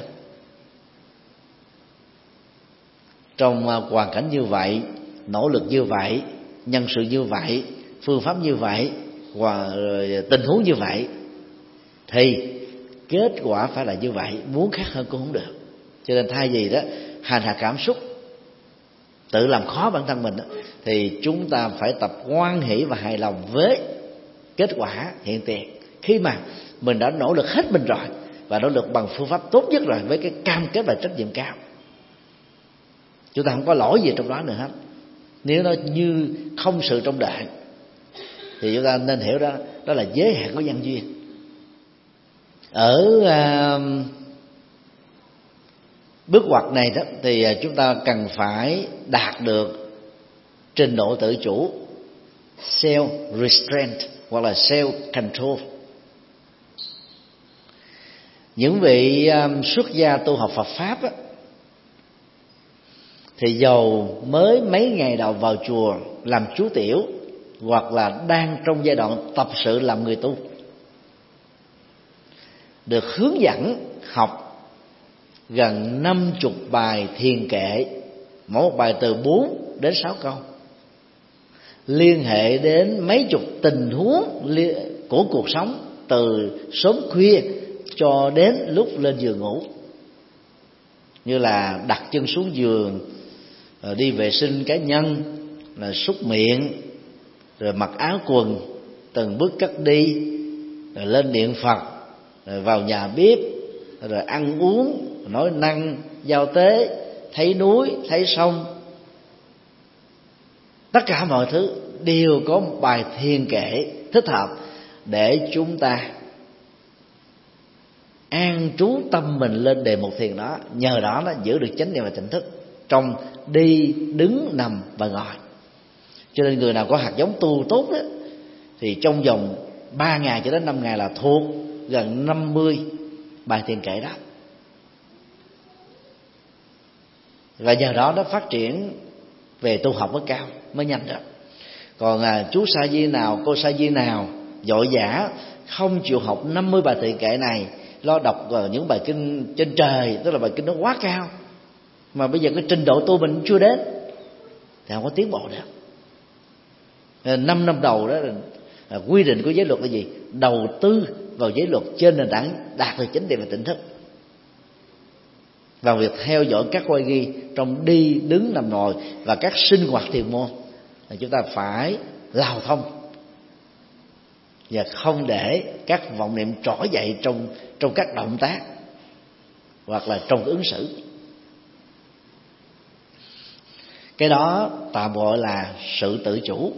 Trong hoàn cảnh như vậy, nỗ lực như vậy, nhân sự như vậy, phương pháp như vậy, và tình huống như vậy, thì kết quả phải là như vậy, muốn khác hơn cũng không được. Cho nên thay vì đó hành hạ cảm xúc, tự làm khó bản thân mình đó, thì chúng ta phải tập hoan hỷ và hài lòng với kết quả hiện tiền, khi mà mình đã nỗ lực hết mình rồi, và nỗ lực bằng phương pháp tốt nhất rồi, với cái cam kết và trách nhiệm cao. Chúng ta không có lỗi gì trong đó nữa hết. Nếu nó như không sự trong đời thì chúng ta nên hiểu đó đó là giới hạn của nhân duyên. Ở uh, bước ngoặt này đó thì chúng ta cần phải đạt được trình độ tự chủ, self restraint, hoặc là self control. Những vị um, xuất gia tu học Phật pháp á, thì dầu mới mấy ngày đầu vào chùa làm chú tiểu, hoặc là đang trong giai đoạn tập sự làm người tu, được hướng dẫn học gần năm chục bài thiền kệ, mỗi một bài từ bốn đến sáu câu, liên hệ đến mấy chục tình huống của cuộc sống, từ sớm khuya cho đến lúc lên giường ngủ, như là đặt chân xuống giường, rồi đi vệ sinh cá nhân, là súc miệng, rồi mặc áo quần, từng bước cất đi, rồi lên điện Phật, rồi vào nhà bếp, rồi ăn uống, nói năng giao tế, thấy núi thấy sông, tất cả mọi thứ đều có một bài thiền kệ thích hợp để chúng ta an trú tâm mình lên đề mục thiền đó. Nhờ đó nó giữ được chánh niệm và tỉnh thức trong đi, đứng, nằm và ngồi. Cho nên người nào có hạt giống tu tốt đó, thì trong vòng ba ngày cho đến năm ngày là thuộc gần năm mươi bài thiền kệ đó. Và nhờ đó nó phát triển về tu học mới cao, mới nhanh đó. Còn à, chú sa di nào, cô sa di nào vội vã không chịu học năm mươi bài thiền kệ này, lo đọc uh, những bài kinh trên trời, tức là bài kinh nó quá cao, mà bây giờ cái trình độ tu mình chưa đến, thì không có tiến bộ được. Năm năm đầu đó là, là quy định của giới luật là gì? Đầu tư vào giới luật trên nền tảng đạt được chánh niệm và tỉnh thức, vào việc theo dõi các quay ghi trong đi, đứng, nằm, ngồi và các sinh hoạt thiền môn, là chúng ta phải lào thông và không để các vọng niệm trỗi dậy trong trong các động tác hoặc là trong ứng xử. Cái đó tạm gọi là sự tự chủ.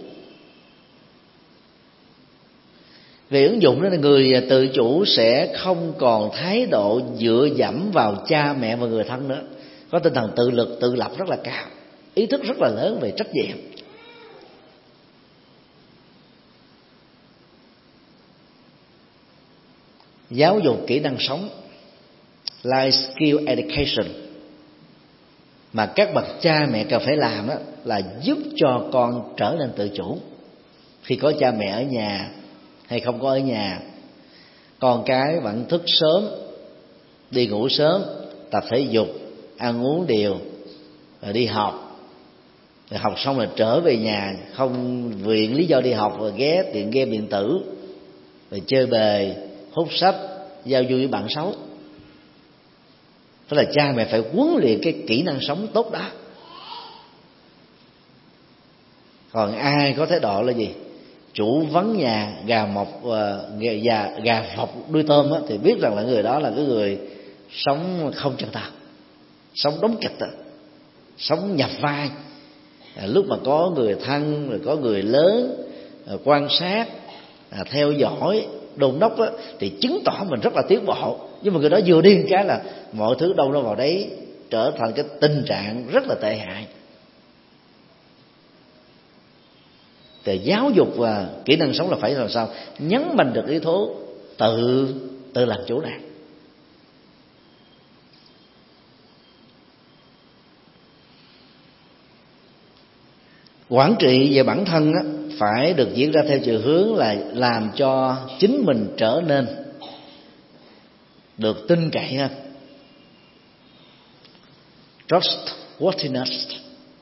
Về ứng dụng đó là người tự chủ sẽ không còn thái độ dựa dẫm vào cha mẹ và người thân nữa, có tinh thần tự lực tự lập rất là cao, ý thức rất là lớn về trách nhiệm. Giáo dục kỹ năng sống, life skill education, mà các bậc cha mẹ cần phải làm đó là giúp cho con trở nên tự chủ. Khi có cha mẹ ở nhà hay không có ở nhà, con cái vẫn thức sớm, đi ngủ sớm, tập thể dục, ăn uống đều, rồi đi học, rồi học xong rồi trở về nhà, không viện lý do đi học rồi ghé tiện game điện tử, rồi chơi bời, hút sách, giao du với bạn xấu. Tức là cha mẹ phải huấn luyện cái kỹ năng sống tốt đó. Còn ai có thái độ là gì? Chủ vắng nhà, gà mọc gà, gà, gà mọc đuôi tôm á, thì biết rằng là người đó là cái người sống không chân thật, sống đóng kịch, sống nhập vai. À, lúc mà có người thân, rồi có người lớn quan sát, à, theo dõi, đôn đốc á, thì chứng tỏ mình rất là tiến bộ. Nhưng mà người đó vừa điên cái là mọi thứ đâu nó vào đấy, trở thành cái tình trạng rất là tệ hại. Thì giáo dục và kỹ năng sống là phải làm sao nhấn mạnh được yếu tố tự tự làm chủ này. Quản trị về bản thân á, phải được diễn ra theo chiều hướng là làm cho chính mình trở nên được tin cậy hơn, trustworthiness.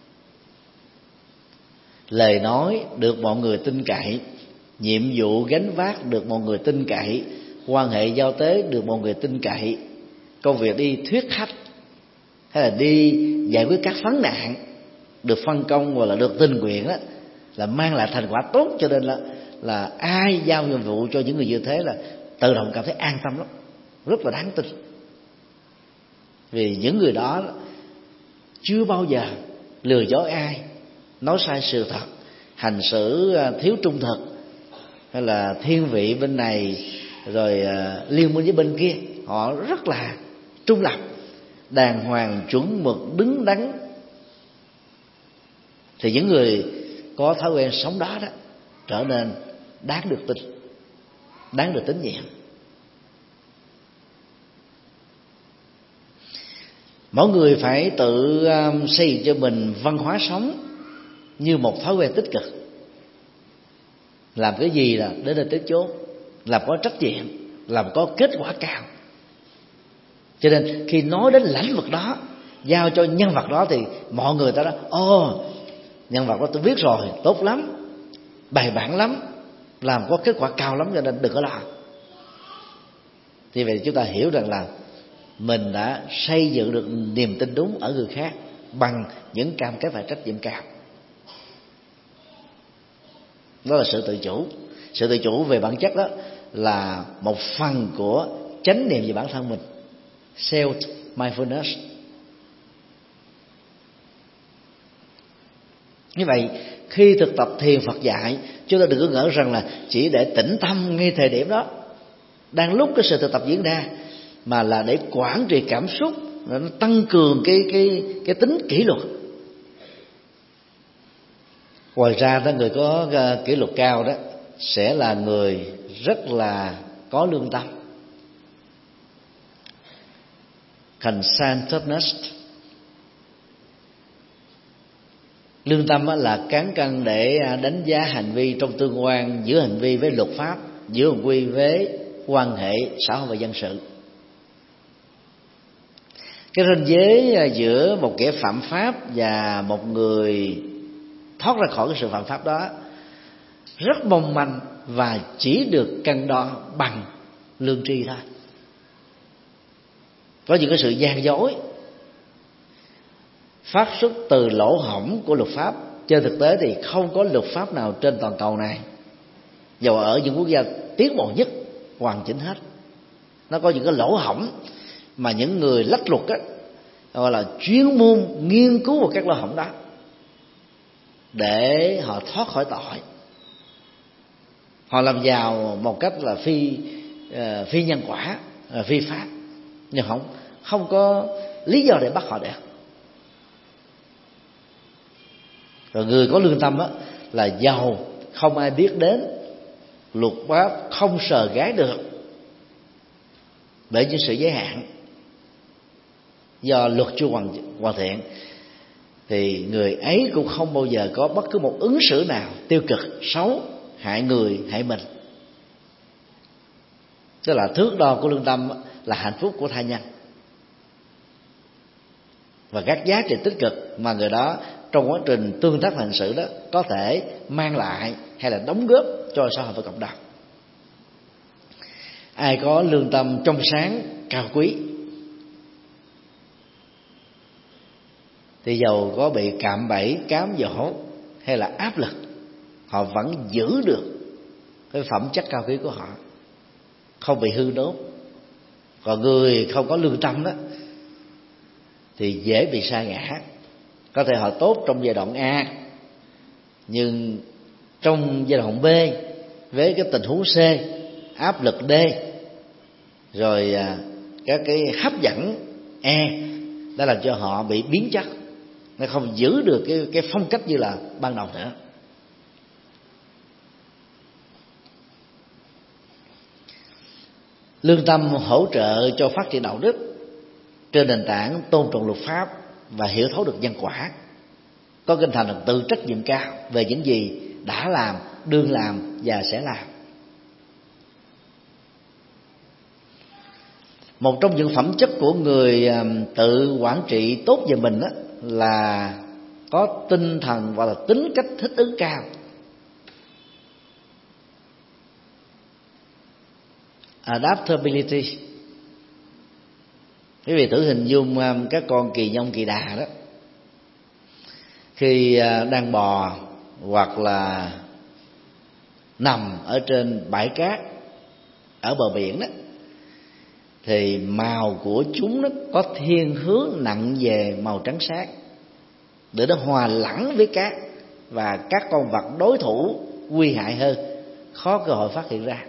Lời nói được mọi người tin cậy, nhiệm vụ gánh vác được mọi người tin cậy, quan hệ giao tế được mọi người tin cậy, công việc đi thuyết khách hay là đi giải quyết các vấn nạn được phân công hoặc là được tình nguyện đó, là mang lại thành quả tốt. Cho nên là là ai giao nhiệm vụ cho những người như thế là tự động cảm thấy an tâm lắm, rất là đáng tin. Vì những người đó chưa bao giờ lừa dối ai, nói sai sự thật, hành xử thiếu trung thực, hay là thiên vị bên này rồi uh, liên minh với bên kia. Họ rất là trung lập, đàng hoàng, chuẩn mực, đứng đắn. Thì những người có thói quen sống đó đó trở nên đáng được tin, đáng được tín nhiệm. Mỗi người phải tự um, xây dựng cho mình văn hóa sống như một thói quen tích cực. Làm cái gì là đến nơi tới chốn, làm có trách nhiệm, làm có kết quả cao. Cho nên khi nói đến lĩnh vực đó, giao cho nhân vật đó, thì mọi người ta nói ồ, nhân vật đó tôi biết rồi, tốt lắm, bài bản lắm, làm có kết quả cao lắm, cho nên đừng có lo. Thì vậy chúng ta hiểu rằng là mình đã xây dựng được niềm tin đúng ở người khác bằng những cam kết và trách nhiệm cao. Đó là sự tự chủ. Sự tự chủ về bản chất đó là một phần của chánh niệm về bản thân mình, self mindfulness. Như vậy khi thực tập thiền Phật dạy, chúng ta đừng có ngỡ rằng là chỉ để tĩnh tâm ngay thời điểm đó, đang lúc cái sự thực tập diễn ra, mà là để quản trị cảm xúc, nó tăng cường cái cái cái tính kỷ luật. Ngoài ra, đó, người có kỷ luật cao đó sẽ là người rất là có lương tâm, conscientiousness. Lương tâm là cán cân để đánh giá hành vi trong tương quan giữa hành vi với luật pháp, giữa hành vi với quan hệ xã hội và dân sự. Cái ranh giới giữa một kẻ phạm pháp và một người thoát ra khỏi cái sự phạm pháp đó rất mong manh và chỉ được cân đo bằng lương tri thôi. Có những cái sự gian dối phát xuất từ lỗ hổng của luật pháp. Trên thực tế thì không có luật pháp nào trên toàn cầu này, dầu ở những quốc gia tiến bộ nhất, hoàn chỉnh hết. Nó có những cái lỗ hổng mà những người lách luật á, gọi là chuyên môn nghiên cứu vào các lỗ hổng đó để họ thoát khỏi tội. Họ làm giàu một cách là phi uh, phi nhân quả, uh, phi pháp, nhưng không không có lý do để bắt họ được. Rồi người có lương tâm á, là giàu không ai biết đến, luật pháp không sờ gái được bởi những sự giới hạn do luật chưa hoàn hoàn thiện, thì người ấy cũng không bao giờ có bất cứ một ứng xử nào tiêu cực, xấu, hại người, hại mình. Tức là thước đo của lương tâm là hạnh phúc của tha nhân và các giá trị tích cực mà người đó trong quá trình tương tác hành xử đó có thể mang lại hay là đóng góp cho xã hội và cộng đồng. Ai có lương tâm trong sáng, cao quý thì dầu có bị cạm bẫy, cám dỗ hay là áp lực, họ vẫn giữ được cái phẩm chất cao quý của họ, không bị hư đốn. Còn người không có lương tâm đó thì dễ bị sa ngã. Có thể họ tốt trong giai đoạn A, nhưng trong giai đoạn B với cái tình huống C, áp lực D, rồi các cái hấp dẫn E đã làm cho họ bị biến chất, nó không giữ được cái cái phong cách như là ban đầu nữa. Lương tâm hỗ trợ cho phát triển đạo đức trên nền tảng tôn trọng luật pháp và hiểu thấu được nhân quả, có tinh thần là tự trách nhiệm cao về những gì đã làm, đương làm và sẽ làm. Một trong những phẩm chất của người tự quản trị tốt về mình đó là có tinh thần và là tính cách thích ứng cao. Adaptability. Quý vị thử hình dung các con kỳ nhông kỳ đà đó, khi đang bò hoặc là nằm ở trên bãi cát ở bờ biển đó, thì màu của chúng nó có thiên hướng nặng về màu trắng sáng để nó hòa lẫn với cát, và các con vật đối thủ nguy hại hơn khó cơ hội phát hiện ra.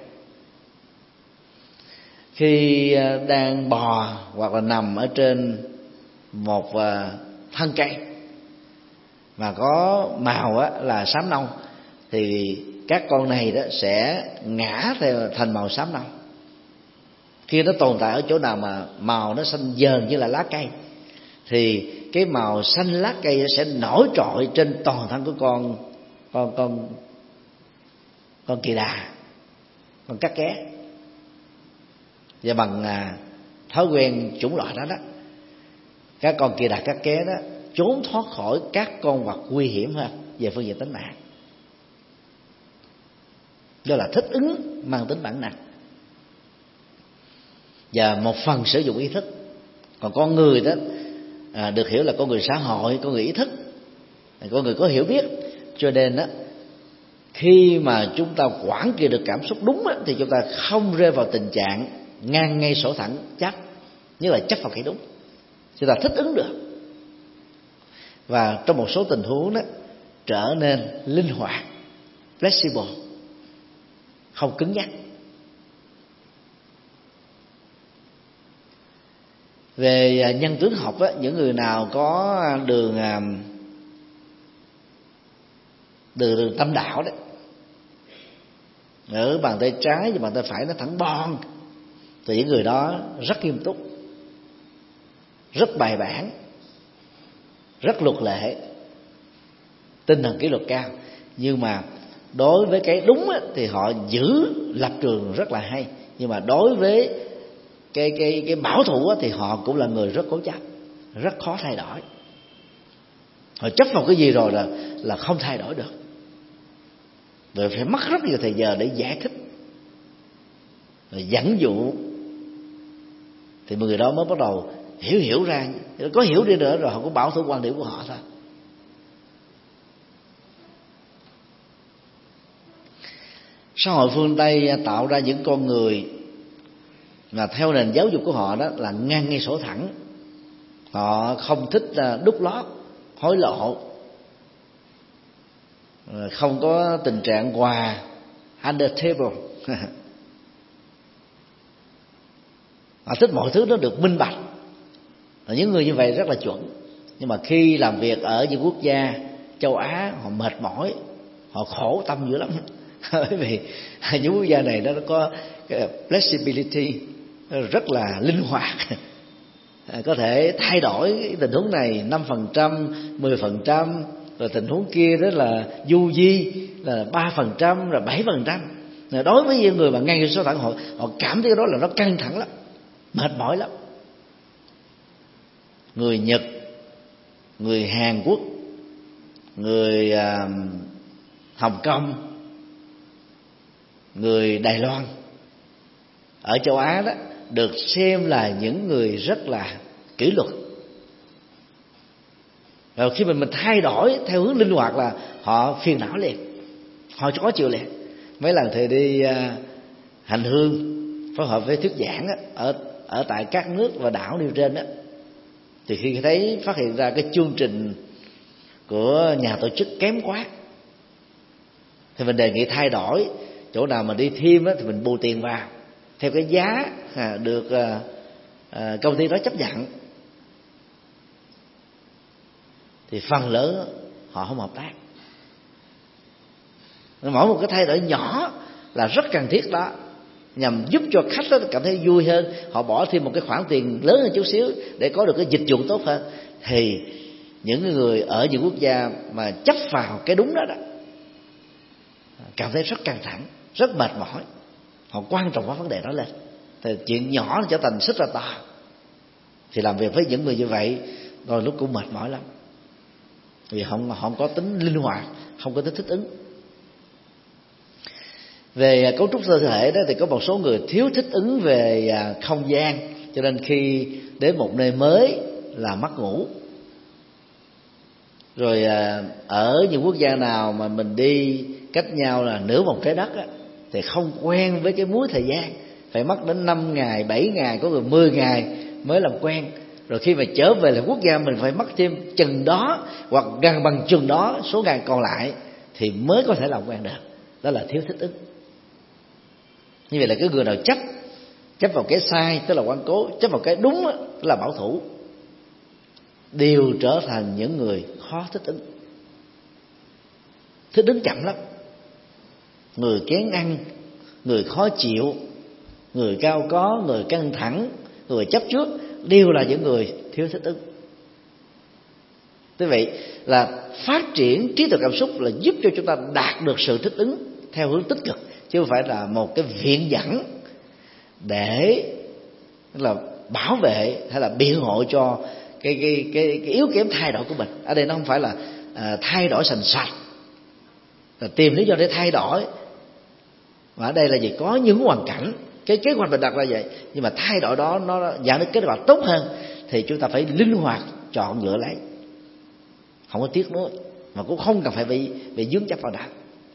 Khi đang bò hoặc là nằm ở trên một thân cây mà có màu á, là xám nâu, thì các con này đó sẽ ngã theo thành màu xám nâu. Khi nó tồn tại ở chỗ nào mà màu nó xanh dờn như là lá cây, thì cái màu xanh lá cây sẽ nổi trội trên toàn thân của con con con con kỳ đà, con cát ké. Và bằng à, thói quen chủng loại đó đó, các con kỳ đà cát ké đó trốn thoát khỏi các con vật nguy hiểm hơn về phương diện tính mạng. Đó là thích ứng mang tính bản năng và một phần sử dụng ý thức. Còn con người đó à, được hiểu là con người xã hội, con người ý thức, con người có hiểu biết. Cho nên á, khi mà chúng ta quản trị được cảm xúc đúng á, thì chúng ta không rơi vào tình trạng ngang ngay sổ thẳng chấp, như là chấp vào cái đúng. Chúng ta thích ứng được, và trong một số tình huống đó trở nên linh hoạt, flexible, không cứng nhắc. Về nhân tướng học á, những người nào có đường đường, đường tâm đạo đấy, ở bàn tay trái và bàn tay phải nó thẳng bon, thì những người đó rất nghiêm túc, rất bài bản, rất luật lệ, tinh thần kỷ luật cao. Nhưng mà đối với cái đúng á, thì họ giữ lập trường rất là hay. Nhưng mà đối với cái cái cái bảo thủ á, thì họ cũng là người rất cố chấp, rất khó thay đổi. Họ chấp vào cái gì rồi là là không thay đổi được, rồi phải mất rất nhiều thời giờ để giải thích, rồi dẫn dụ, thì người đó mới bắt đầu hiểu hiểu ra. Có hiểu đi nữa rồi họ cũng bảo thủ quan điểm của họ thôi. Xã hội phương Tây tạo ra những con người mà theo nền giáo dục của họ đó là ngang ngay sổ thẳng. Họ không thích đút lót, hối lộ, không có tình trạng quà under table. Họ thích mọi thứ nó được minh bạch. Những người như vậy rất là chuẩn. Nhưng mà khi làm việc ở những quốc gia châu Á, họ mệt mỏi, họ khổ tâm dữ lắm. Bởi vì những quốc gia này nó có cái flexibility rất là linh hoạt, có thể thay đổi cái tình huống này năm phần trăm, mười phần trăm, rồi tình huống kia đó là du di là ba phần trăm, rồi bảy phần trăm. Đối với những người mà ngay số thẳng, họ họ cảm thấy đó là nó căng thẳng lắm, mệt mỏi lắm. Người Nhật, người Hàn Quốc, người uh, Hồng Kông, người Đài Loan ở châu Á đó được xem là những người rất là kỷ luật. Rồi khi mình mình thay đổi theo hướng linh hoạt là họ phiền não liền, họ khó chịu liền. Mấy lần thầy đi uh, hành hương phối hợp với thuyết giảng á, ở ở tại các nước và đảo nêu trên đó, thì khi thấy phát hiện ra cái chương trình của nhà tổ chức kém quá, thì mình đề nghị thay đổi. Chỗ nào mà đi thêm á, thì mình bù tiền vào theo cái giá à, được à, à, công ty đó chấp nhận. Thì phần lớn họ không hợp tác. Mỗi một cái thay đổi nhỏ là rất cần thiết đó, nhằm giúp cho khách đó cảm thấy vui hơn. Họ bỏ thêm một cái khoản tiền lớn hơn chút xíu để có được cái dịch vụ tốt hơn. Thì những người ở những quốc gia mà chấp vào cái đúng đó đó cảm thấy rất căng thẳng, rất mệt mỏi. Họ quan trọng hóa vấn đề đó lên, thì chuyện nhỏ trở thành xích ra to. Thì làm việc với những người như vậy đôi lúc cũng mệt mỏi lắm, vì họ không có tính linh hoạt, không có tính thích ứng. Về cấu trúc cơ thể đó thì có một số người thiếu thích ứng về không gian, cho nên khi đến một nơi mới là mất ngủ. Rồi ở những quốc gia nào mà mình đi cách nhau là nửa vòng trái đất á, thì không quen với cái múi thời gian, phải mất đến năm ngày, bảy ngày, có người mười ngày mới làm quen. Rồi khi mà trở về lại quốc gia mình phải mất thêm chừng đó hoặc gần bằng chừng đó số ngày còn lại thì mới có thể làm quen được. Đó là thiếu thích ứng. Như vậy là cái người nào chấp chấp vào cái sai tức là quan cố, chấp vào cái đúng tức là bảo thủ, đều trở thành những người khó thích ứng. Thích ứng chậm lắm. Người kén ăn, người khó chịu, người cao có, người căng thẳng, người chấp trước đều là những người thiếu thích ứng. Thế vậy là phát triển trí tuệ cảm xúc là giúp cho chúng ta đạt được sự thích ứng theo hướng tích cực, chứ không phải là một cái viện dẫn để là bảo vệ hay là biện hộ cho cái cái cái, cái yếu kém thay đổi của mình. Ở đây nó không phải là à, thay đổi sành sạch, là tìm lý do để thay đổi, mà ở đây là gì, có những hoàn cảnh cái kế hoạch mình đặt ra vậy, nhưng mà thay đổi đó nó dẫn đến kết quả tốt hơn thì chúng ta phải linh hoạt chọn lựa lấy, không có tiếc nuối, mà cũng không cần phải bị bị dướng chấp vào đó.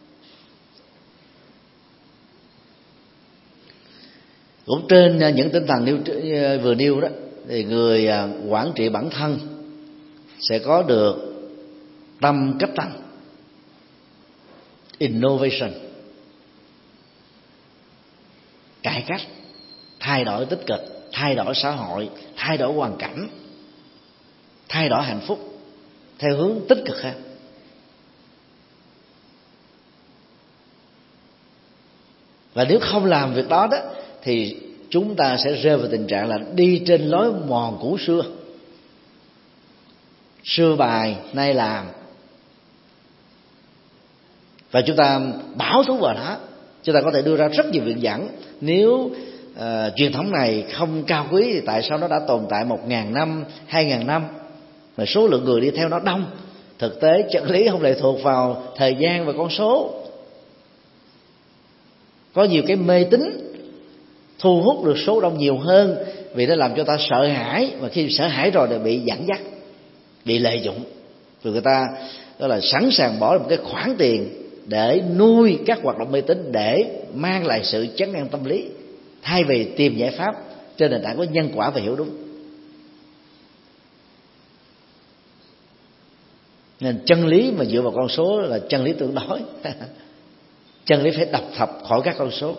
Cũng trên những tinh thần nêu vừa nêu đó, thì người quản trị bản thân sẽ có được tâm cách tăng, innovation, cải cách, thay đổi tích cực, thay đổi xã hội, thay đổi hoàn cảnh, thay đổi hạnh phúc theo hướng tích cực hơn. Và nếu không làm việc đó đó thì chúng ta sẽ rơi vào tình trạng là đi trên lối mòn cũ xưa, xưa bài nay làm, và chúng ta bảo thủ vào đó. Chúng ta có thể đưa ra rất nhiều viện dẫn. Nếu uh, truyền thống này không cao quý thì tại sao nó đã tồn tại một ngàn năm, hai ngàn năm, mà số lượng người đi theo nó đông? Thực tế chân lý không lệ thuộc vào thời gian và con số. Có nhiều cái mê tín thu hút được số đông nhiều hơn, vì nó làm cho ta sợ hãi, và khi sợ hãi rồi thì bị dẫn dắt, bị lợi dụng. Rồi người ta đó là sẵn sàng bỏ một cái khoản tiền để nuôi các hoạt động mê tín, để mang lại sự chấn an tâm lý, thay vì tìm giải pháp trên nền tảng của nhân quả và hiểu đúng. Nên chân lý mà dựa vào con số là chân lý tương đối. Chân lý phải độc thập khỏi các con số.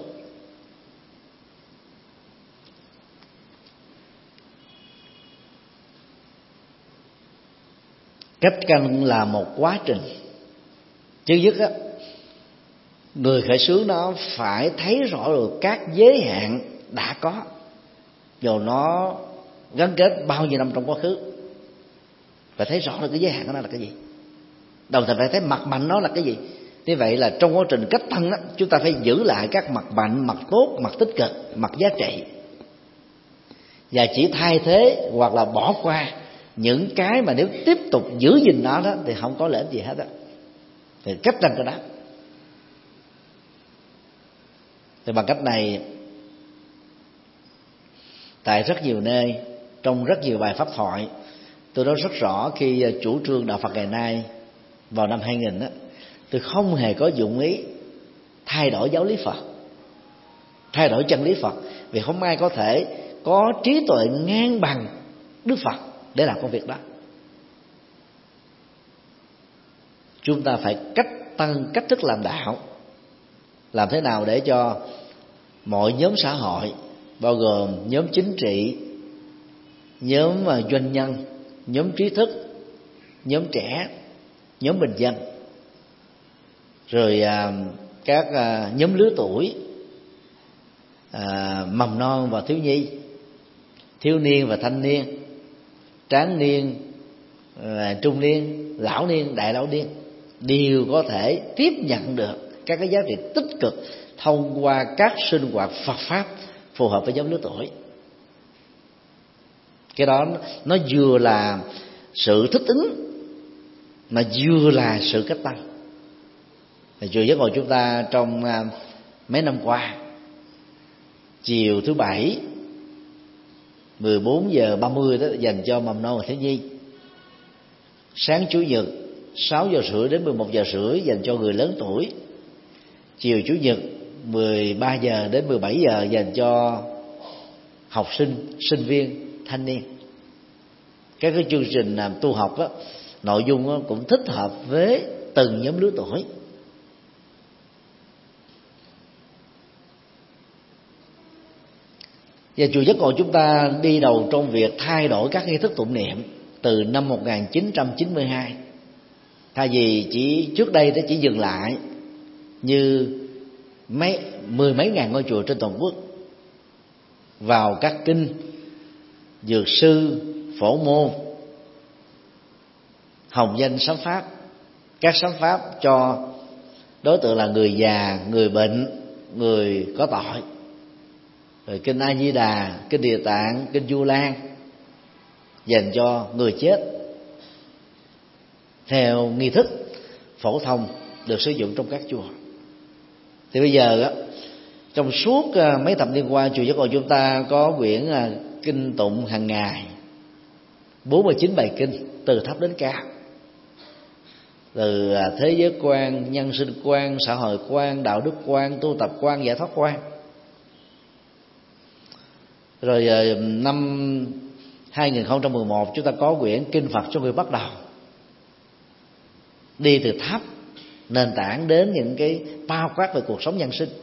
Cách căn là một quá trình. Chứ nhất á, người khởi xướng nó phải thấy rõ được các giới hạn đã có, dù nó gắn kết bao nhiêu năm trong quá khứ, phải thấy rõ được cái giới hạn của nó là cái gì, đồng thời phải thấy mặt mạnh nó là cái gì. Như vậy là trong quá trình cách tăng đó, chúng ta phải giữ lại các mặt mạnh, mặt tốt, mặt tích cực, mặt giá trị, và chỉ thay thế hoặc là bỏ qua những cái mà nếu tiếp tục giữ gìn nó đó thì không có lợi ích gì hết đó. Thì cách tăng cái đó. Thì bằng cách này, tại rất nhiều nơi, trong rất nhiều bài pháp thoại, tôi nói rất rõ khi chủ trương đạo Phật ngày nay vào năm hai nghìn đó, tôi không hề có dụng ý thay đổi giáo lý Phật, thay đổi chân lý Phật, vì không ai có thể có trí tuệ ngang bằng Đức Phật để làm công việc đó. Chúng ta phải cách tăng cách thức làm đạo, làm thế nào để cho mọi nhóm xã hội, bao gồm nhóm chính trị, nhóm doanh nhân, nhóm trí thức, nhóm trẻ, nhóm bình dân, rồi à, các à, nhóm lứa tuổi à, mầm non và thiếu nhi, thiếu niên và thanh niên, tráng niên, à, trung niên, lão niên, đại lão niên, đều có thể tiếp nhận được các cái giá trị tích cực thông qua các sinh hoạt Phật pháp phù hợp với nhóm lứa tuổi. Cái đó nó vừa là sự thích ứng mà vừa là sự cách tăng. Chùa Giác Ngộ chúng ta trong mấy năm qua, chiều thứ bảy mười bốn giờ ba mươi đó dành cho mầm non và thiếu nhi, sáng chủ nhật sáu giờ rưỡi đến mười một giờ rưỡi dành cho người lớn tuổi, chiều chủ nhật mười ba giờ đến mười bảy giờ dành cho học sinh, sinh viên, thanh niên. Các cái chương trình tu học đó, nội dung đó cũng thích hợp với từng nhóm lứa tuổi. Và chùa Giác Ngộ chúng ta đi đầu trong việc thay đổi các nghi thức tụng niệm từ năm một nghìn chín trăm chín mươi hai. Thay vì chỉ trước đây nó chỉ dừng lại như mấy mười mấy ngàn ngôi chùa trên toàn quốc, vào các kinh Dược Sư, Phổ Môn, Hồng Danh Sám Pháp, các sám pháp cho đối tượng là người già, người bệnh, người có tội, rồi kinh A Di Đà, kinh Địa Tạng, kinh Du Lan dành cho người chết theo nghi thức phổ thông được sử dụng trong các chùa. Thì bây giờ á, trong suốt mấy thập niên qua, chùa Giác Ngộ chúng ta có quyển kinh tụng hàng ngày bốn mươi chín bài kinh từ thấp đến cao, từ thế giới quan, nhân sinh quan, xã hội quan, đạo đức quan, tu tập quan, giải thoát quan. Rồi năm hai không một một chúng ta có quyển Kinh Phật cho người bắt đầu, đi từ thấp nền tảng đến những cái bao quát về cuộc sống nhân sinh,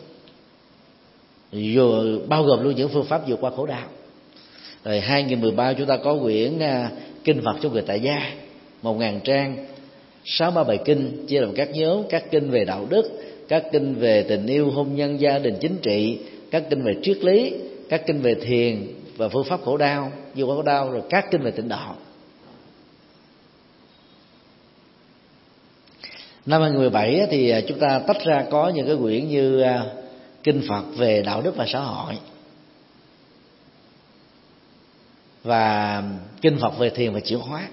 vừa bao gồm luôn những phương pháp vượt qua khổ đau. Rồi hai nghìn mười ba chúng ta có quyển Kinh Phật cho người tại gia, một ngàn trang, sáu ba bài kinh chia làm các nhóm: các kinh về đạo đức, các kinh về tình yêu, hôn nhân, gia đình, chính trị, các kinh về triết lý, các kinh về thiền và phương pháp khổ đau, vượt qua khổ đau, rồi các kinh về tịnh độ. Năm hai nghìn mười bảy thì chúng ta tách ra có những cái quyển như Kinh Phật về đạo đức và xã hội, và Kinh Phật về thiền và chuyển hóa.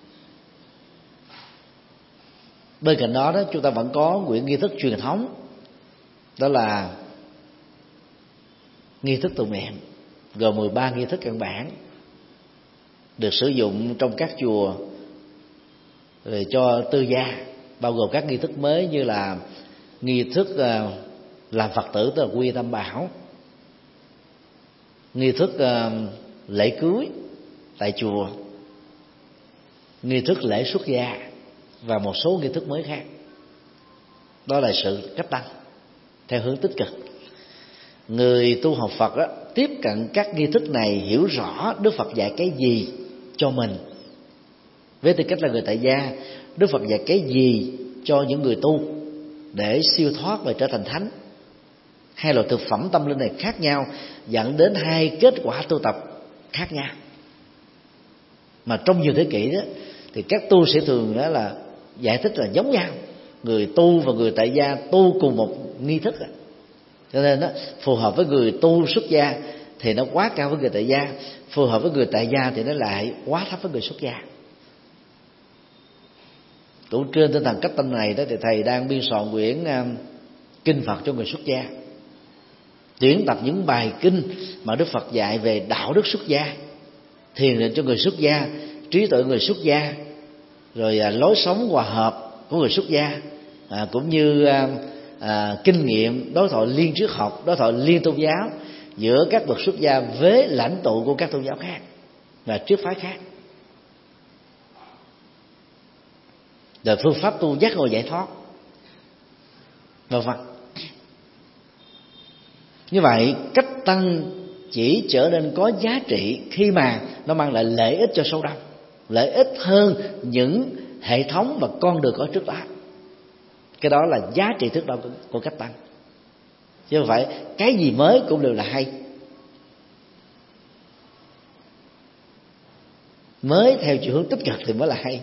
Bên cạnh đó, đó chúng ta vẫn có quyển nghi thức truyền thống, đó là nghi thức tụng niệm, gồm mười ba nghi thức căn bản, được sử dụng trong các chùa rồi cho tư gia, bao gồm các nghi thức mới như là nghi thức làm Phật tử, tức là quy tam bảo, nghi thức lễ cưới tại chùa, nghi thức lễ xuất gia và một số nghi thức mới khác. Đó là sự cách tăng theo hướng tích cực. Người tu học Phật đó, tiếp cận các nghi thức này, hiểu rõ Đức Phật dạy cái gì cho mình. Với tư cách là người tại gia, Đức Phật dạy cái gì cho những người tu để siêu thoát và trở thành thánh. Hai loại thực phẩm tâm linh này khác nhau, dẫn đến hai kết quả tu tập khác nhau. Mà trong nhiều thế kỷ đó thì các tu sĩ thường đó là giải thích là giống nhau, người tu và người tại gia tu cùng một nghi thức. Cho nên đó, phù hợp với người tu xuất gia thì nó quá cao với người tại gia, phù hợp với người tại gia thì nó lại quá thấp với người xuất gia. Cũng trên tinh thần cách tâm này đó thì thầy đang biên soạn quyển um, Kinh Phật cho người xuất gia, tuyển tập những bài kinh mà Đức Phật dạy về đạo đức xuất gia, thiền định cho người xuất gia, trí tuệ người xuất gia, rồi à, lối sống hòa hợp của người xuất gia, à, cũng như à, à, kinh nghiệm đối thoại liên triết học, đối thoại liên tôn giáo giữa các bậc xuất gia với lãnh tụ của các tôn giáo khác và triết phái khác, rồi phương pháp tu giác ngộ giải thoát, vân vân. Như vậy cách tăng chỉ trở nên có giá trị khi mà nó mang lại lợi ích cho số đông, lợi ích hơn những hệ thống và con đường có trước đó. Cái đó là giá trị thước đo của cách tăng, chứ không phải cái gì mới cũng đều là hay. Mới theo chiều hướng tích cực thì mới là hay.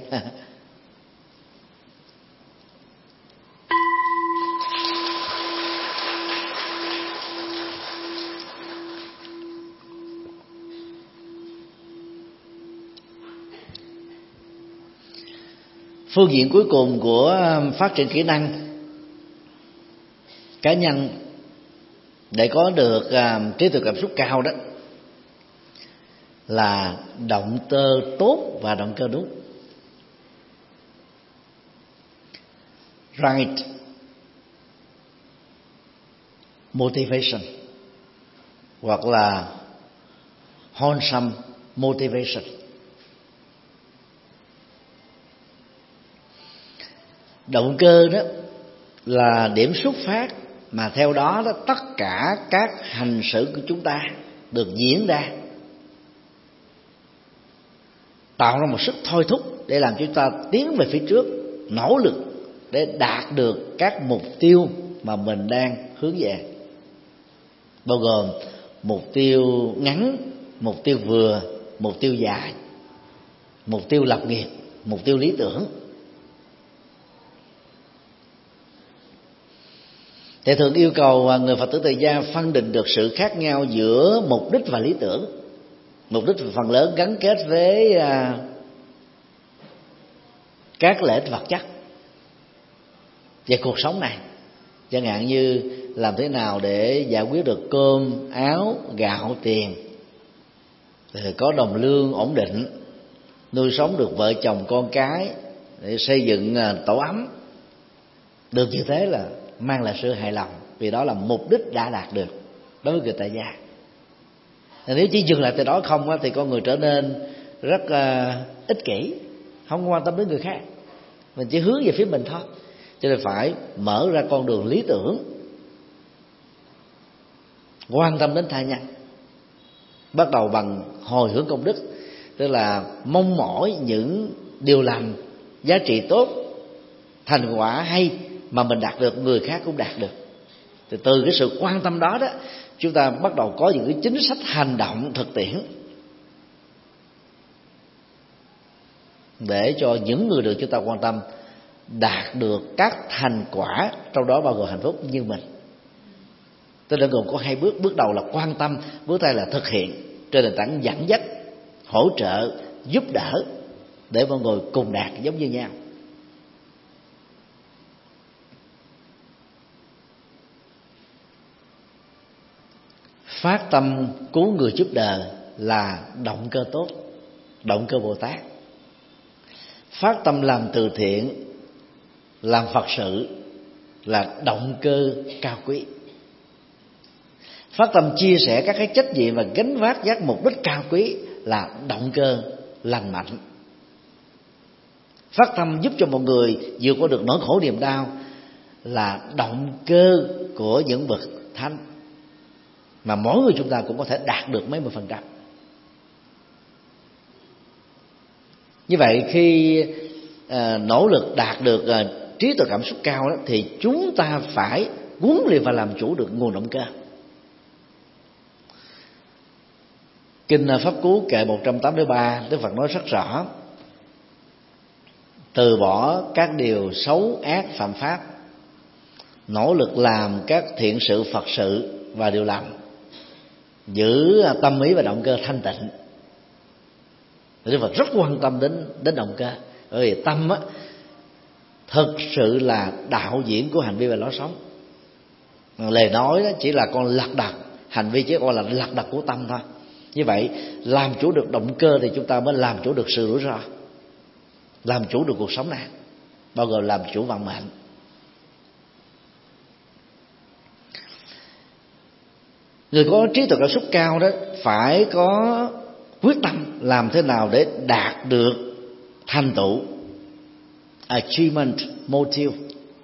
Phương diện cuối cùng của phát triển kỹ năng cá nhân để có được uh, trí tuệ cảm xúc cao đó là động cơ tốt và động cơ đúng. Right motivation hoặc là wholesome motivation. Động cơ đó là điểm xuất phát mà theo đó, đó tất cả các hành xử của chúng ta được diễn ra, tạo ra một sức thôi thúc để làm cho chúng ta tiến về phía trước, nỗ lực để đạt được các mục tiêu mà mình đang hướng về, bao gồm mục tiêu ngắn, mục tiêu vừa, mục tiêu dài, mục tiêu lập nghiệp, mục tiêu lý tưởng. Thầy thường yêu cầu người Phật tử tại gia phân định được sự khác nhau giữa mục đích và lý tưởng. Mục đích phần lớn gắn kết với các lợi ích vật chất về cuộc sống này, chẳng hạn như làm thế nào để giải quyết được cơm, áo, gạo, tiền, rồi có đồng lương ổn định, nuôi sống được vợ chồng con cái, để xây dựng tổ ấm, được như thế là mang lại sự hài lòng, vì đó là mục đích đã đạt được đối với người tại gia. Nếu chỉ dừng lại từ đó không thì con người trở nên rất uh, ích kỷ, không quan tâm đến người khác, mình chỉ hướng về phía mình thôi. Cho nên phải mở ra con đường lý tưởng, quan tâm đến tha nhân, bắt đầu bằng hồi hướng công đức, tức là mong mỏi những điều lành, giá trị tốt, thành quả hay mà mình đạt được, người khác cũng đạt được. Thì từ cái sự quan tâm đó đó, chúng ta bắt đầu có những cái chính sách hành động thực tiễn để cho những người được chúng ta quan tâm đạt được các thành quả, trong đó bao gồm hạnh phúc như mình. Tức là gồm có hai bước. Bước đầu là quan tâm, bước hai là thực hiện, trên nền tảng dẫn dắt, hỗ trợ, giúp đỡ, để mọi người cùng đạt giống như nhau. Phát tâm cứu người giúp đời là động cơ tốt, động cơ Bồ Tát. Phát tâm làm từ thiện, làm Phật sự là động cơ cao quý. Phát tâm chia sẻ các cái trách nhiệm và gánh vác các mục đích cao quý là động cơ lành mạnh. Phát tâm giúp cho mọi người vượt qua được nỗi khổ niềm đau là động cơ của những bậc thánh, mà mỗi người chúng ta cũng có thể đạt được mấy mươi phần trăm. Như vậy khi à, nỗ lực đạt được à, trí tuệ cảm xúc cao đó, thì chúng ta phải huấn luyện và làm chủ được nguồn động cơ. Kinh Pháp Cú kệ một trăm tám mươi ba, Đức Phật nói rất rõ: từ bỏ các điều xấu ác phạm pháp, nỗ lực làm các thiện sự Phật sự và điều lành, giữ tâm ý và động cơ thanh tịnh. Đức Phật rất quan tâm đến đến động cơ, bởi vì tâm á, thực sự là đạo diễn của hành vi và lối sống. Lời nói đó chỉ là con lật đật, hành vi chỉ còn là lật đật của tâm thôi. Như vậy làm chủ được động cơ thì chúng ta mới làm chủ được sự rủi ro, làm chủ được cuộc sống này, bao gồm làm chủ vận mệnh. Người có trí tuệ cảm xúc cao đó phải có quyết tâm làm thế nào để đạt được thành tựu, achievement motive,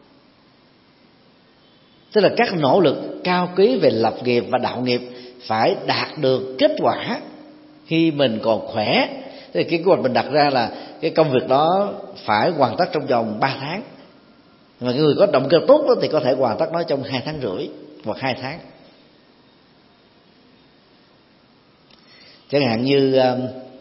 tức là các nỗ lực cao quý về lập nghiệp và đạo nghiệp phải đạt được kết quả khi mình còn khỏe. Thì cái kế hoạch mình đặt ra là cái công việc đó phải hoàn tất trong vòng ba tháng, mà người có động cơ tốt đó thì có thể hoàn tất nó trong hai tháng rưỡi hoặc hai tháng. Chẳng hạn như uh,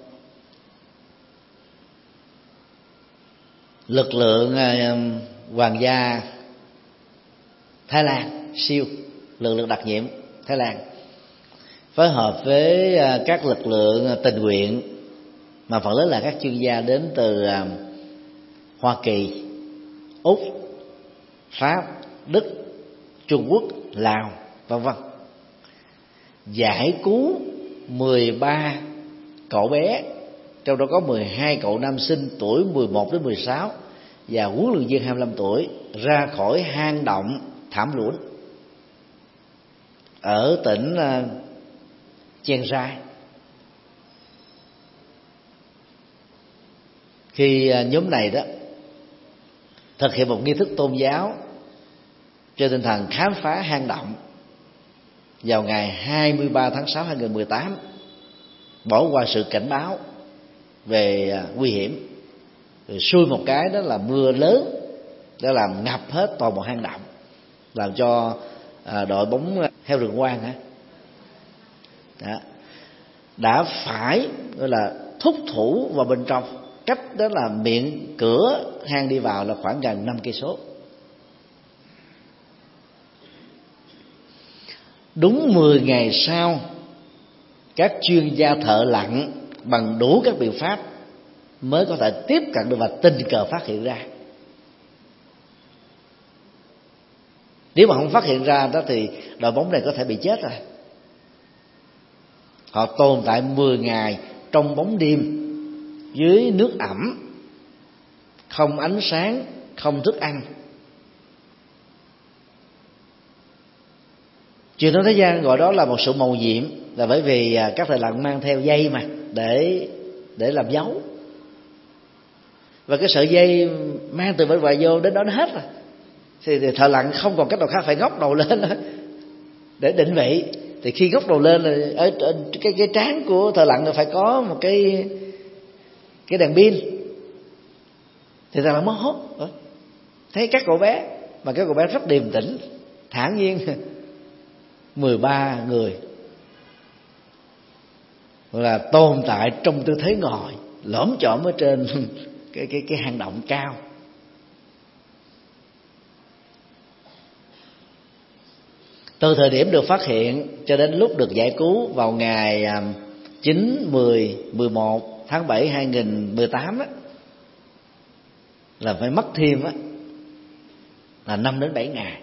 lực lượng uh, hoàng gia Thái Lan, siêu lực lượng đặc nhiệm Thái Lan phối hợp với uh, các lực lượng tình nguyện, mà phần lớn là các chuyên gia đến từ uh, Hoa Kỳ, Úc, Pháp, Đức, Trung Quốc, Lào, vân vân, giải cứu mười ba cậu bé, trong đó có mười hai cậu nam sinh tuổi mười một đến mười sáu và huấn luyện viên hai mươi lăm tuổi ra khỏi hang động thảm lũn ở tỉnh uh, Chiang Rai. Khi uh, nhóm này đó thực hiện một nghi thức tôn giáo trên tinh thần khám phá hang động vào ngày hai mươi ba tháng sáu năm hai nghìn không trăm mười tám, bỏ qua sự cảnh báo về nguy hiểm, rồi xui một cái đó là mưa lớn đã làm ngập hết toàn bộ hang động, làm cho đội bóng heo rừng quang hả đã, đã phải gọi là thúc thủ vào bên trong, cách đó là miệng cửa hang đi vào là khoảng gần năm cây số. Đúng mười ngày sau, các chuyên gia thợ lặn bằng đủ các biện pháp mới có thể tiếp cận được và tình cờ phát hiện ra. Nếu mà không phát hiện ra đó thì đội bóng này có thể bị chết rồi. Họ tồn tại mười ngày trong bóng đêm, dưới nước ẩm, không ánh sáng, không thức ăn. Truyền thống thế gian gọi đó là một sự mầu nhiệm, là bởi vì các thợ lặn mang theo dây mà để để làm dấu, và cái sợi dây mang từ bên ngoài vô đến đó nó hết rồi, thì, thì thợ lặn không còn cách nào khác phải ngóc đầu lên đó để định vị. Thì khi ngóc đầu lên là ở, ở cái cái trán của thợ lặn là phải có một cái cái đèn pin, thì thợ lặn mới hốt thấy các cậu bé, mà các cậu bé rất điềm tĩnh thản nhiên. mười ba người là tồn tại trong tư thế ngồi lõm chõm ở trên cái cái cái hang động cao. Từ thời điểm được phát hiện cho đến lúc được giải cứu vào ngày chín, mười, mười một tháng bảy hai nghìn mười tám á, là phải mất thêm á là năm đến bảy ngày.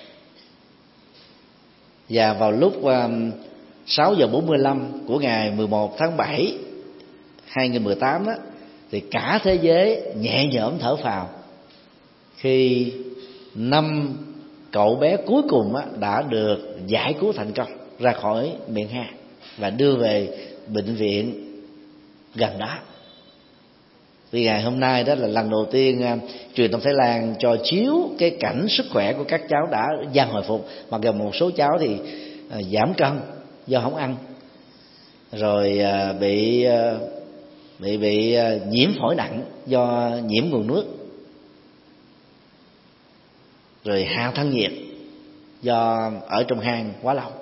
Và vào lúc sáu giờ bốn mươi lăm của ngày mười một tháng bảy hai nghìn mười tám đó, thì cả thế giới nhẹ nhõm thở phào khi năm cậu bé cuối cùng á, đã được giải cứu thành công ra khỏi miệng hang và đưa về bệnh viện gần đó. Vì ngày hôm nay đó là lần đầu tiên uh, truyền thông Thái Lan cho chiếu cái cảnh sức khỏe của các cháu đã dần hồi phục, mặc dù một số cháu thì uh, giảm cân do không ăn, rồi uh, bị uh, bị bị uh, nhiễm phổi nặng do nhiễm nguồn nước, rồi hạ thân nhiệt do ở trong hang quá lâu.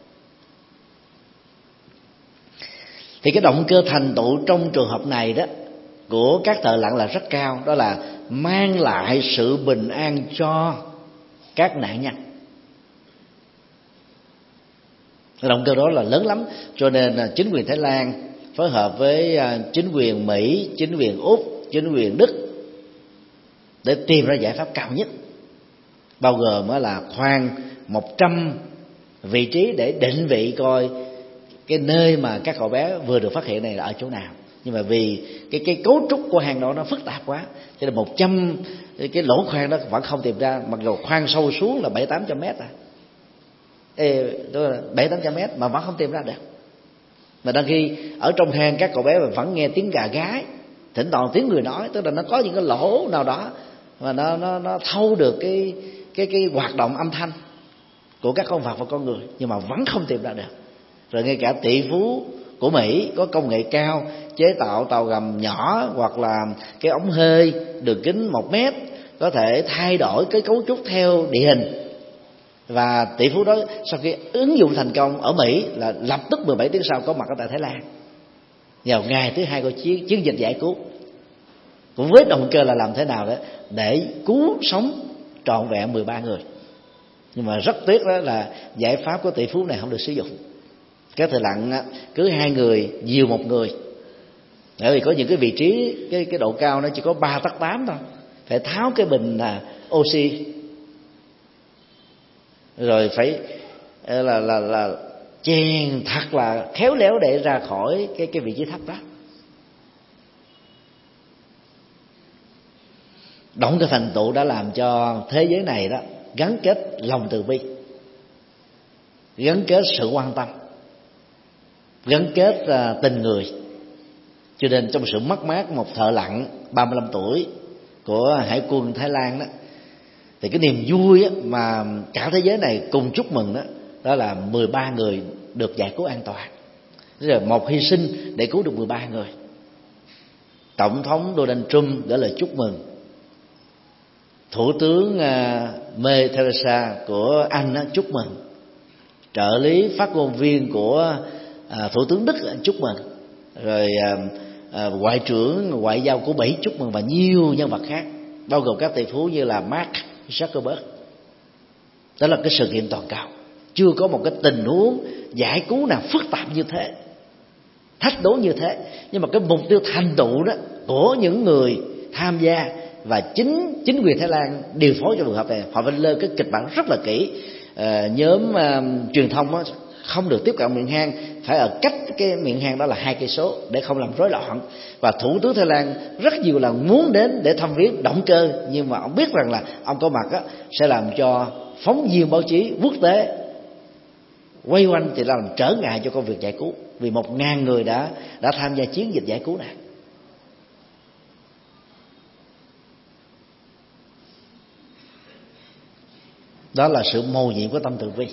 Thì cái động cơ thành tựu trong trường hợp này đó của các thợ lặn là rất cao, đó là mang lại sự bình an cho các nạn nhân. Động cơ đó là lớn lắm, cho nên chính quyền Thái Lan phối hợp với chính quyền Mỹ, chính quyền Úc, chính quyền Đức để tìm ra giải pháp cao nhất, bao gồm là khoan một trăm vị trí để định vị coi cái nơi mà các cậu bé vừa được phát hiện này là ở chỗ nào. Nhưng mà vì cái cái cấu trúc của hang đó nó phức tạp quá, cho nên một trăm cái lỗ khoan đó vẫn không tìm ra, mặc dù khoan sâu xuống là bảy tám trăm mét à, Ê, bảy tám trăm mét mà vẫn không tìm ra được. Mà đôi khi ở trong hang các cậu bé vẫn nghe tiếng gà gáy, thỉnh thoảng tiếng người nói, tức là nó có những cái lỗ nào đó mà nó nó nó thâu được cái cái cái hoạt động âm thanh của các con vật và con người, nhưng mà vẫn không tìm ra được. Rồi ngay cả tỷ phú của Mỹ có công nghệ cao chế tạo tàu ngầm nhỏ hoặc là cái ống hơi đường kính một mét có thể thay đổi cái cấu trúc theo địa hình, và tỷ phú đó sau khi ứng dụng thành công ở Mỹ là lập tức mười bảy tiếng sau có mặt ở tại Thái Lan vào ngày thứ hai của chiến, chiến dịch giải cứu, cũng với động cơ là làm thế nào đó để cứu sống trọn vẹn mười ba người. Nhưng mà rất tiếc đó là giải pháp của tỷ phú này không được sử dụng. Các thợ lặn cứ hai người dìu một người, bởi vì có những cái vị trí cái cái độ cao nó chỉ có ba tấc tám thôi, phải tháo cái bình là oxy, rồi phải là là là chèn thật là khéo léo để ra khỏi cái cái vị trí thấp đó. Động cái thành tựu đã làm cho thế giới này đó gắn kết lòng từ bi, gắn kết sự quan tâm, gắn kết uh, tình người. Cho nên trong sự mất mát một thợ lặn ba mươi lăm tuổi của Hải quân Thái Lan đó, thì cái niềm vui á, mà cả thế giới này cùng chúc mừng đó, đó là mười ba người được giải cứu an toàn. Tức là một hy sinh để cứu được mười ba người. Tổng thống Donald Trump gửi lời chúc mừng, Thủ tướng uh, May Theresa của Anh uh, chúc mừng, trợ lý phát ngôn viên của uh, Thủ tướng Đức uh, chúc mừng, rồi uh, uh, Ngoại trưởng Ngoại giao của Mỹ chúc mừng, và nhiều nhân vật khác, bao gồm các tỷ phú như là Mark Zuckerberg. Đó là cái sự kiện toàn cầu, chưa có một cái tình huống giải cứu nào phức tạp như thế, thách đố như thế. Nhưng mà cái mục tiêu thành tựu đó của những người tham gia và chính chính quyền Thái Lan điều phối cho trường hợp này, họ phải lên cái kịch bản rất là kỹ. À, nhóm uh, truyền thông đó, không được tiếp cận miệng hang, phải ở cách cái miệng hang đó là hai cây số để không làm rối loạn. Và thủ tướng Thái Lan rất nhiều lần muốn đến để thăm viếng động cơ, nhưng mà ông biết rằng là ông có mặt á, sẽ làm cho phóng viên báo chí quốc tế quay quanh thì làm trở ngại cho công việc giải cứu, vì một ngàn người đã đã tham gia chiến dịch giải cứu này. Đó là sự mầu nhiệm của tâm từ bi.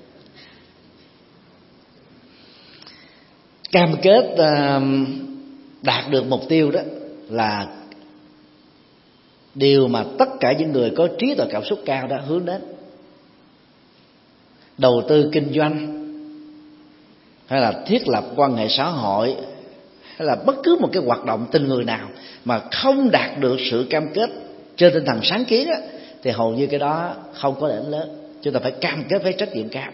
Cam kết uh, đạt được mục tiêu đó là điều mà tất cả những người có trí tuệ cảm xúc cao đã hướng đến. Đầu tư kinh doanh, hay là thiết lập quan hệ xã hội, hay là bất cứ một cái hoạt động tình người nào mà không đạt được sự cam kết trên tinh thần sáng kiến á, thì hầu như cái đó không có lợi ích lớn. Chúng ta phải cam kết với trách nhiệm cao.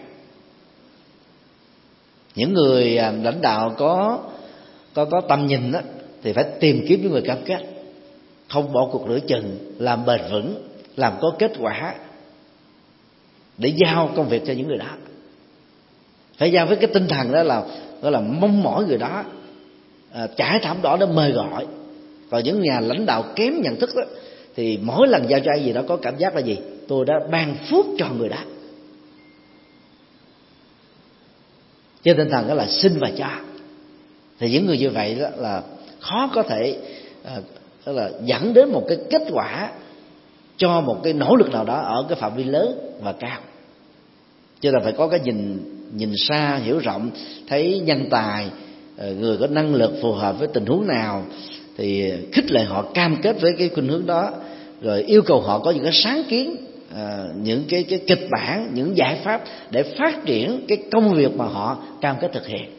Những người lãnh đạo có có có tầm nhìn đó, thì phải tìm kiếm những người cam kết, không bỏ cuộc nửa chừng, làm bền vững, làm có kết quả, để giao công việc cho những người đó. Phải giao với cái tinh thần đó là gọi là mong mỏi người đó à, trải thảm đỏ để mời gọi. Còn những nhà lãnh đạo kém nhận thức đó, thì mỗi lần giao cho ai gì đó có cảm giác là gì? Tôi đã ban phước cho người đó. Trên tinh thần đó là xin và cho. Thì những người như vậy đó là khó có thể à, đó là dẫn đến một cái kết quả cho một cái nỗ lực nào đó ở cái phạm vi lớn và cao. Chứ là phải có cái nhìn nhìn xa, hiểu rộng, thấy nhân tài, người có năng lực phù hợp với tình huống nào thì khích lệ họ cam kết với cái khuynh hướng đó, rồi yêu cầu họ có những cái sáng kiến, à, những cái cái kịch bản, những giải pháp để phát triển cái công việc mà họ cam kết thực hiện.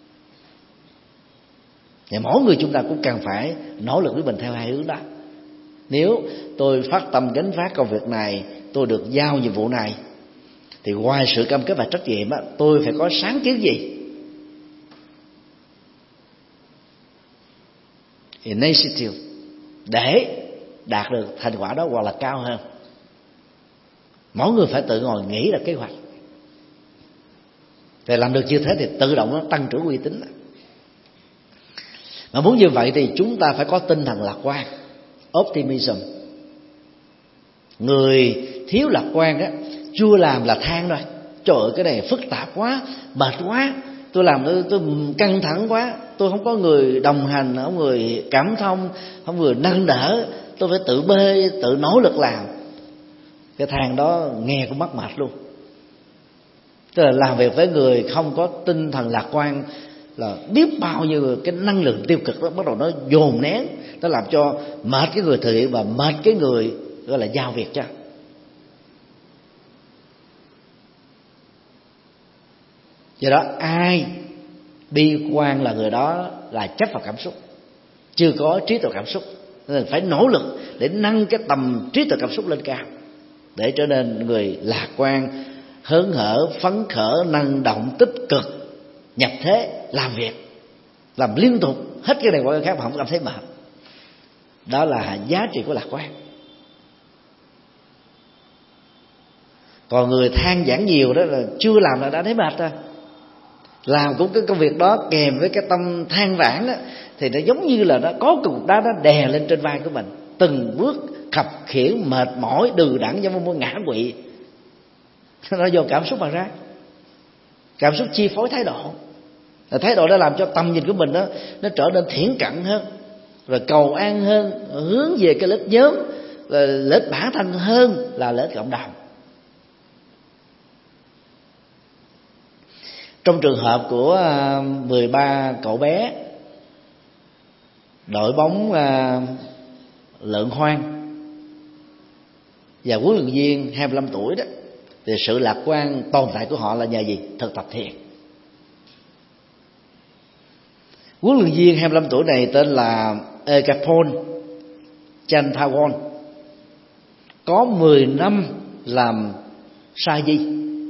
Thì mỗi người chúng ta cũng cần phải nỗ lực với mình theo hai hướng đó. Nếu tôi phát tâm gánh vác công việc này, tôi được giao nhiệm vụ này, thì ngoài sự cam kết và trách nhiệm á, tôi phải có sáng kiến gì? Initiative để đạt được thành quả đó hoặc là cao hơn. Mỗi người phải tự ngồi nghĩ ra kế hoạch. Để làm được như thế thì tự động nó tăng trưởng uy tín. Mà muốn như vậy thì chúng ta phải có tinh thần lạc quan, optimism. Người thiếu lạc quan á, chưa làm là than rồi. Trời ơi, cái này phức tạp quá, mệt quá, tôi làm tôi, tôi căng thẳng quá, tôi không có người đồng hành, không có người cảm thông, không có người nâng đỡ, tôi phải tự bê, tự nỗ lực làm. Cái than đó nghe cũng mắc mệt luôn. Tức là làm việc với người không có tinh thần lạc quan là biết bao nhiêu cái năng lượng tiêu cực đó bắt đầu nó dồn nén, nó làm cho mệt cái người thực hiện và mệt cái người gọi là giao việc cho. Do đó ai bi quan là người đó là chấp vào cảm xúc, chưa có trí tuệ cảm xúc, nên phải nỗ lực để nâng cái tầm trí tuệ cảm xúc lên cao, để trở nên người lạc quan, hớn hở, phấn khởi, năng động, tích cực, nhập thế, làm việc, làm liên tục, hết cái này qua cái khác mà không cảm thấy mệt. Đó là giá trị của lạc quan. Còn người than vãn nhiều đó là chưa làm là đã thấy mệt rồi. Làm cũng cái công việc đó kèm với cái tâm than vãn đó, thì nó giống như là nó có cục đá nó đè lên trên vai của mình, từng bước khập khiễng, mệt mỏi, đừ đẫn, giống như ngã quỵ. Nó do cảm xúc mà ra. Cảm xúc chi phối thái độ. Thái độ đã làm cho tầm nhìn của mình đó, nó trở nên thiển cận hơn, rồi cầu an hơn, hướng về cái lợi ích nhóm, lợi ích bản thân hơn là lợi ích cộng đồng. Trong trường hợp của mười ba cậu bé đội bóng lợn hoang và huấn luyện viên hai mươi lăm tuổi đó, thì sự lạc quan tồn tại của họ là nhờ gì? Thực tập thiền. Huấn luyện viên hai mươi lăm tuổi này tên là Ekapol Chanthawon, có mười năm làm sa di,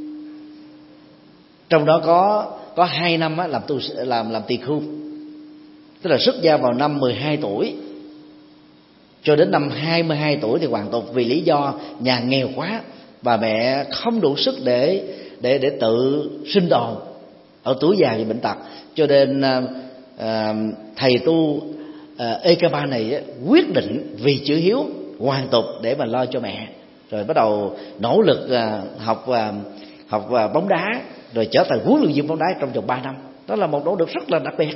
trong đó có có hai năm á, làm tu làm làm tỳ khưu, tức là xuất gia vào năm mười hai tuổi, cho đến năm hai mươi hai tuổi thì hoàn tục, vì lý do nhà nghèo quá, bà mẹ không đủ sức để để để tự sinh tồn ở tuổi già thì bệnh tật. Cho nên à, à, thầy tu à, Ekapa này á, quyết định vì chữ hiếu hoàn tục để mà lo cho mẹ, rồi bắt đầu nỗ lực à, học à, học à, bóng đá, rồi trở thành huấn luyện viên bóng đá trong vòng ba năm. Đó là một nỗ lực rất là đặc biệt.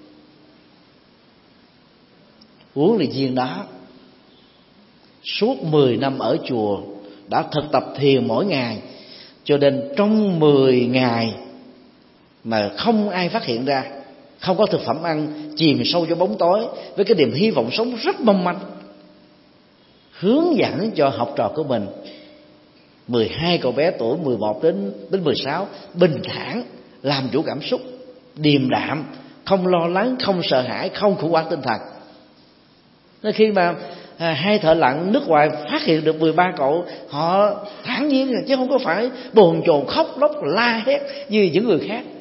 Huấn luyện viên đó suốt mười năm ở chùa đã thực tập thiền mỗi ngày, cho nên trong mười ngày mà không ai phát hiện ra, không có thực phẩm ăn, chìm sâu trong bóng tối với cái niềm hy vọng sống rất mong manh, hướng dẫn cho học trò của mình, mười hai cậu bé tuổi mười một đến đến mười sáu bình thản, làm chủ cảm xúc, điềm đạm, không lo lắng, không sợ hãi, không khủng hoảng tinh thần. Nên khi mà à, hai thợ lặn nước ngoài phát hiện được mười ba cậu, họ thản nhiên chứ không có phải bồn chồn khóc lóc la hét như những người khác.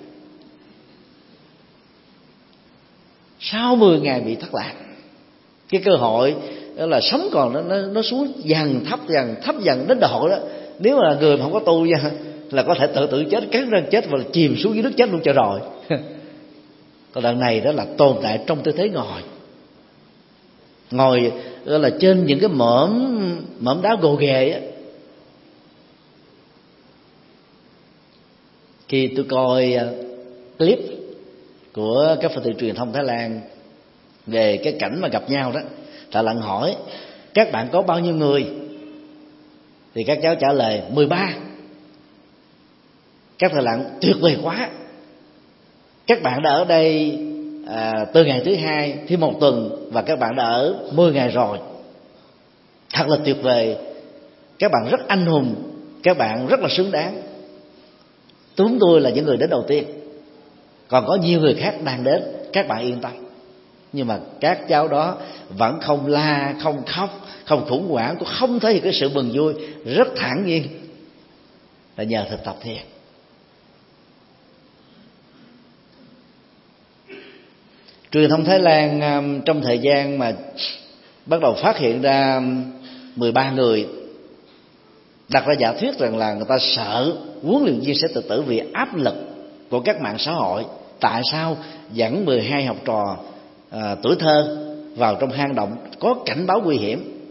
Sau mười ngày bị thất lạc, cái cơ hội đó là sống còn nó, nó, nó xuống dần thấp dần thấp dần đến độ đó, nếu mà người mà không có tu nha là có thể tự tử chết, cắn răng chết và chìm xuống dưới nước chết luôn cho rồi. Còn lần này đó là tồn tại trong tư thế ngồi ngồi gọi là trên những cái mỏm mỏm đá gồ ghề á. Khi tôi coi clip của các phương tiện truyền thông Thái Lan về cái cảnh mà gặp nhau đó, thợ lặn hỏi các bạn có bao nhiêu người, thì các cháu trả lời mười ba. Các thợ lặn tuyệt vời quá, các bạn đã ở đây à, từ ngày thứ hai thêm một tuần và các bạn đã ở mười ngày rồi, thật là tuyệt vời, các bạn rất anh hùng, các bạn rất là xứng đáng. Chúng tôi là những người đến đầu tiên, còn có nhiều người khác đang đến, các bạn yên tâm. Nhưng mà các cháu đó vẫn không la, không khóc, không khủng hoảng, cũng không thể hiện cái sự mừng vui, rất thản nhiên, là nhờ thực tập thiền. Truyền thông Thái Lan trong thời gian mà bắt đầu phát hiện ra mười ba người, đặt ra giả thuyết rằng là người ta sợ huấn luyện viên sẽ tự tử vì áp lực của các mạng xã hội. Tại sao dẫn mười hai học trò à, tuổi thơ vào trong hang động có cảnh báo nguy hiểm,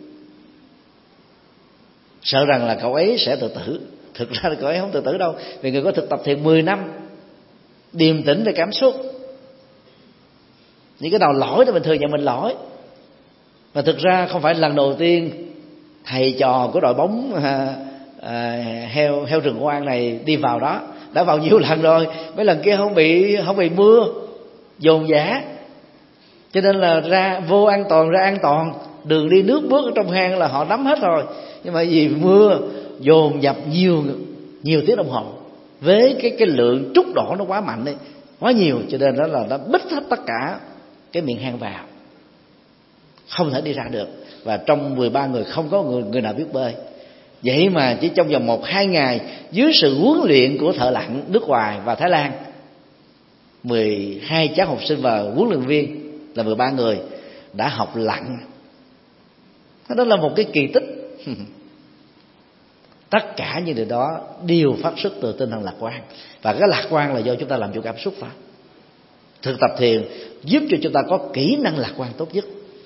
sợ rằng là cậu ấy sẽ tự tử. Thực ra là cậu ấy không tự tử đâu, vì người có thực tập thiền mười năm, điềm tĩnh về cảm xúc. Những cái nào lỗi thì mình thừa nhận mình lỗi, mà thực ra không phải lần đầu tiên thầy trò của đội bóng à, à, heo heo rừng Quan này đi vào đó, đã vào nhiều lần rồi. Mấy lần kia không bị không bị mưa dồn dã, cho nên là ra vô an toàn ra an toàn, đường đi nước bước ở trong hang là họ nắm hết rồi. Nhưng mà vì mưa dồn dập nhiều nhiều tiếng đồng hồ, với cái cái lượng trút đổ nó quá mạnh đấy, quá nhiều, cho nên đó là nó bít hết tất cả cái miệng hang vào, không thể đi ra được. Và trong mười ba người không có người, người nào biết bơi. Vậy mà chỉ trong vòng một hai ngày, dưới sự huấn luyện của thợ lặn nước ngoài và Thái Lan, mười hai cháu học sinh và huấn luyện viên là mười ba người đã học lặn. Đó là một cái kỳ tích. Tất cả những điều đó đều phát xuất từ tinh thần lạc quan, và cái lạc quan là do chúng ta làm chủ cảm xúc phải. Thực tập thiền giúp cho chúng ta có kỹ năng lạc quan tốt nhất,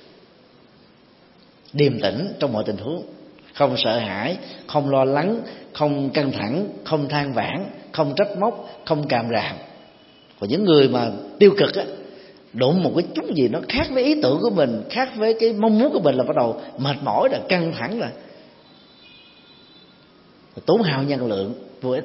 điềm tĩnh trong mọi tình huống, không sợ hãi, không lo lắng, không căng thẳng, không than vãn, không trách móc, không càm ràm. Còn những người mà tiêu cực á, đụng một cái chút gì nó khác với ý tưởng của mình, khác với cái mong muốn của mình là bắt đầu mệt mỏi, là căng thẳng, là tốn hao năng lượng vô ích.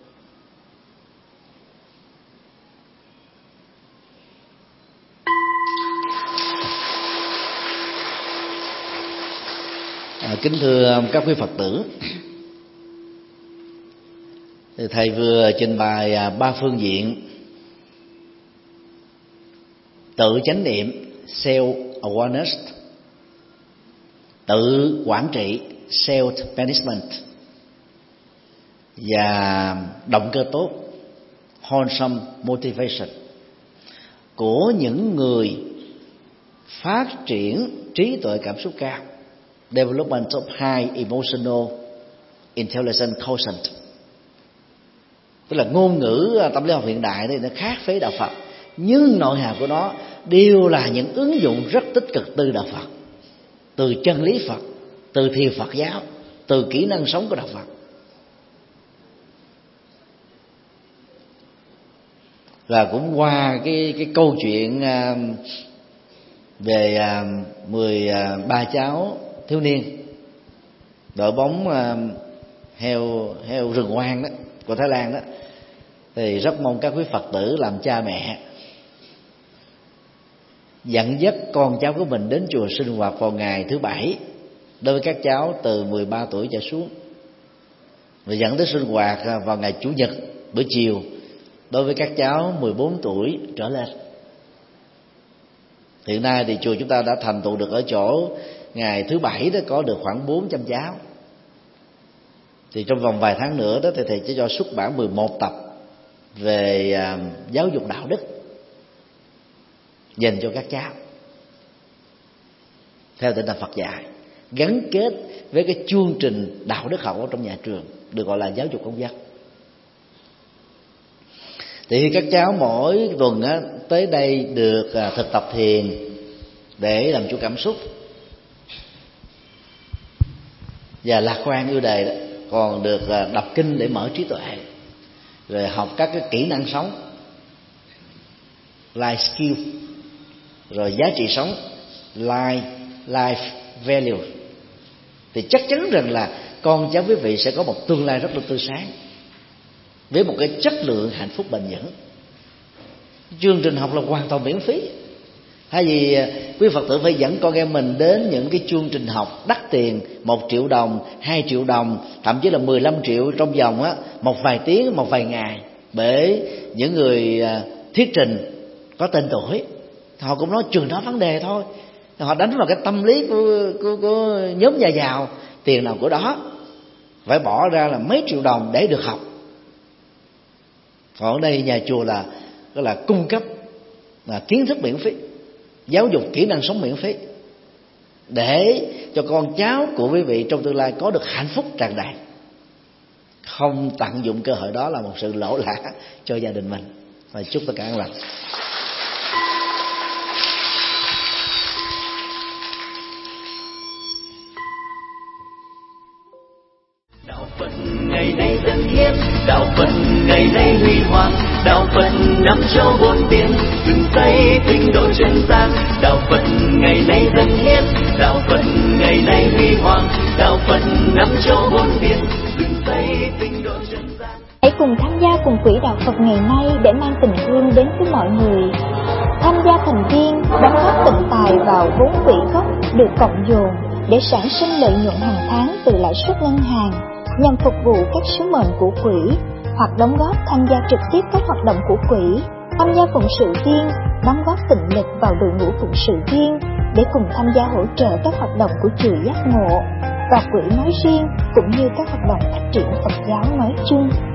À, kính thưa các quý Phật tử, thầy vừa trình bày ba phương diện: tự chánh niệm, self awareness; tự quản trị, self management; và động cơ tốt, wholesome motivation, của những người phát triển trí tuệ cảm xúc cao, development of high emotional intelligence quotient. tức là ngôn ngữ tâm lý học hiện đại thì nó khác với đạo Phật, nhưng nội hàm của nó đều là những ứng dụng rất tích cực từ đạo Phật, từ chân lý Phật, từ thiền Phật giáo, từ kỹ năng sống của đạo Phật. Và cũng qua cái cái câu chuyện về mười ba cháu thiếu niên đội bóng heo heo rừng hoang đó của Thái Lan đó, thì rất mong các quý Phật tử làm cha mẹ dẫn dắt con cháu của mình đến chùa sinh hoạt vào ngày thứ bảy đối với các cháu từ mười ba tuổi trở xuống, và dẫn tới sinh hoạt vào ngày chủ nhật buổi chiều đối với các cháu mười bốn tuổi trở lên. Hiện nay thì chùa chúng ta đã thành tựu được ở chỗ ngày thứ bảy đó có được khoảng bốn trăm cháu. Thì trong vòng vài tháng nữa đó thì thầy sẽ cho xuất bản mười một tập về à, giáo dục đạo đức dành cho các cháu theo tinh thần Phật dạy, gắn kết với cái chương trình đạo đức học ở trong nhà trường, được gọi là giáo dục công dân. Thì các cháu mỗi tuần á, tới đây được à, thực tập thiền để làm chủ cảm xúc và lạc quan yêu đời đó, còn được à, đọc kinh để mở trí tuệ, rồi học các cái kỹ năng sống, life skill, rồi giá trị sống, life life value. Thì chắc chắn rằng là con cháu quý vị sẽ có một tương lai rất là tươi sáng với một cái chất lượng hạnh phúc bền vững. Chương trình học là hoàn toàn miễn phí. Hay vì quý Phật tử phải dẫn con em mình đến những cái chương trình học đắt tiền, một triệu đồng, hai triệu đồng, thậm chí là mười lăm triệu trong vòng á một vài tiếng, một vài ngày, bởi những người thuyết trình có tên tuổi. Họ cũng nói trường đó vấn đề thôi, họ đánh vào cái tâm lý của, của, của nhóm nhà giàu, tiền nào của đó, phải bỏ ra là mấy triệu đồng để được học. Còn ở đây nhà chùa là đó là cung cấp là kiến thức miễn phí, giáo dục kỹ năng sống miễn phí, để cho con cháu của quý vị trong tương lai có được hạnh phúc tràn đầy. Không tận dụng cơ hội đó là một sự lỗ lã cho gia đình mình. Và chúc tất cả an lành. Đạo Phật ngày nay dân hiến, đạo Phật ngày nay huy hoàng, đạo Phật năm châu bốn biển, dựng xây tinh độ chân gian. Đạo Phật ngày nay dân hiến, đạo Phật ngày nay huy hoàng, đạo Phật năm châu bốn biển, dựng xây tinh độ chân gian. Hãy cùng tham gia cùng quỹ đạo Phật ngày nay để mang tình thương đến với mọi người. Tham gia thành viên đóng góp tịnh tài vào vốn quỹ gốc được cộng dồn để sản sinh lợi nhuận hàng tháng từ lãi suất ngân hàng nhằm phục vụ các sứ mệnh của quỹ, hoặc đóng góp tham gia trực tiếp các hoạt động của quỹ, tham gia phụng sự viên, đóng góp tịnh lực vào đội ngũ phụng sự viên để cùng tham gia hỗ trợ các hoạt động của chùa Giác Ngộ và quỹ nói riêng, cũng như các hoạt động phát triển Phật giáo nói chung.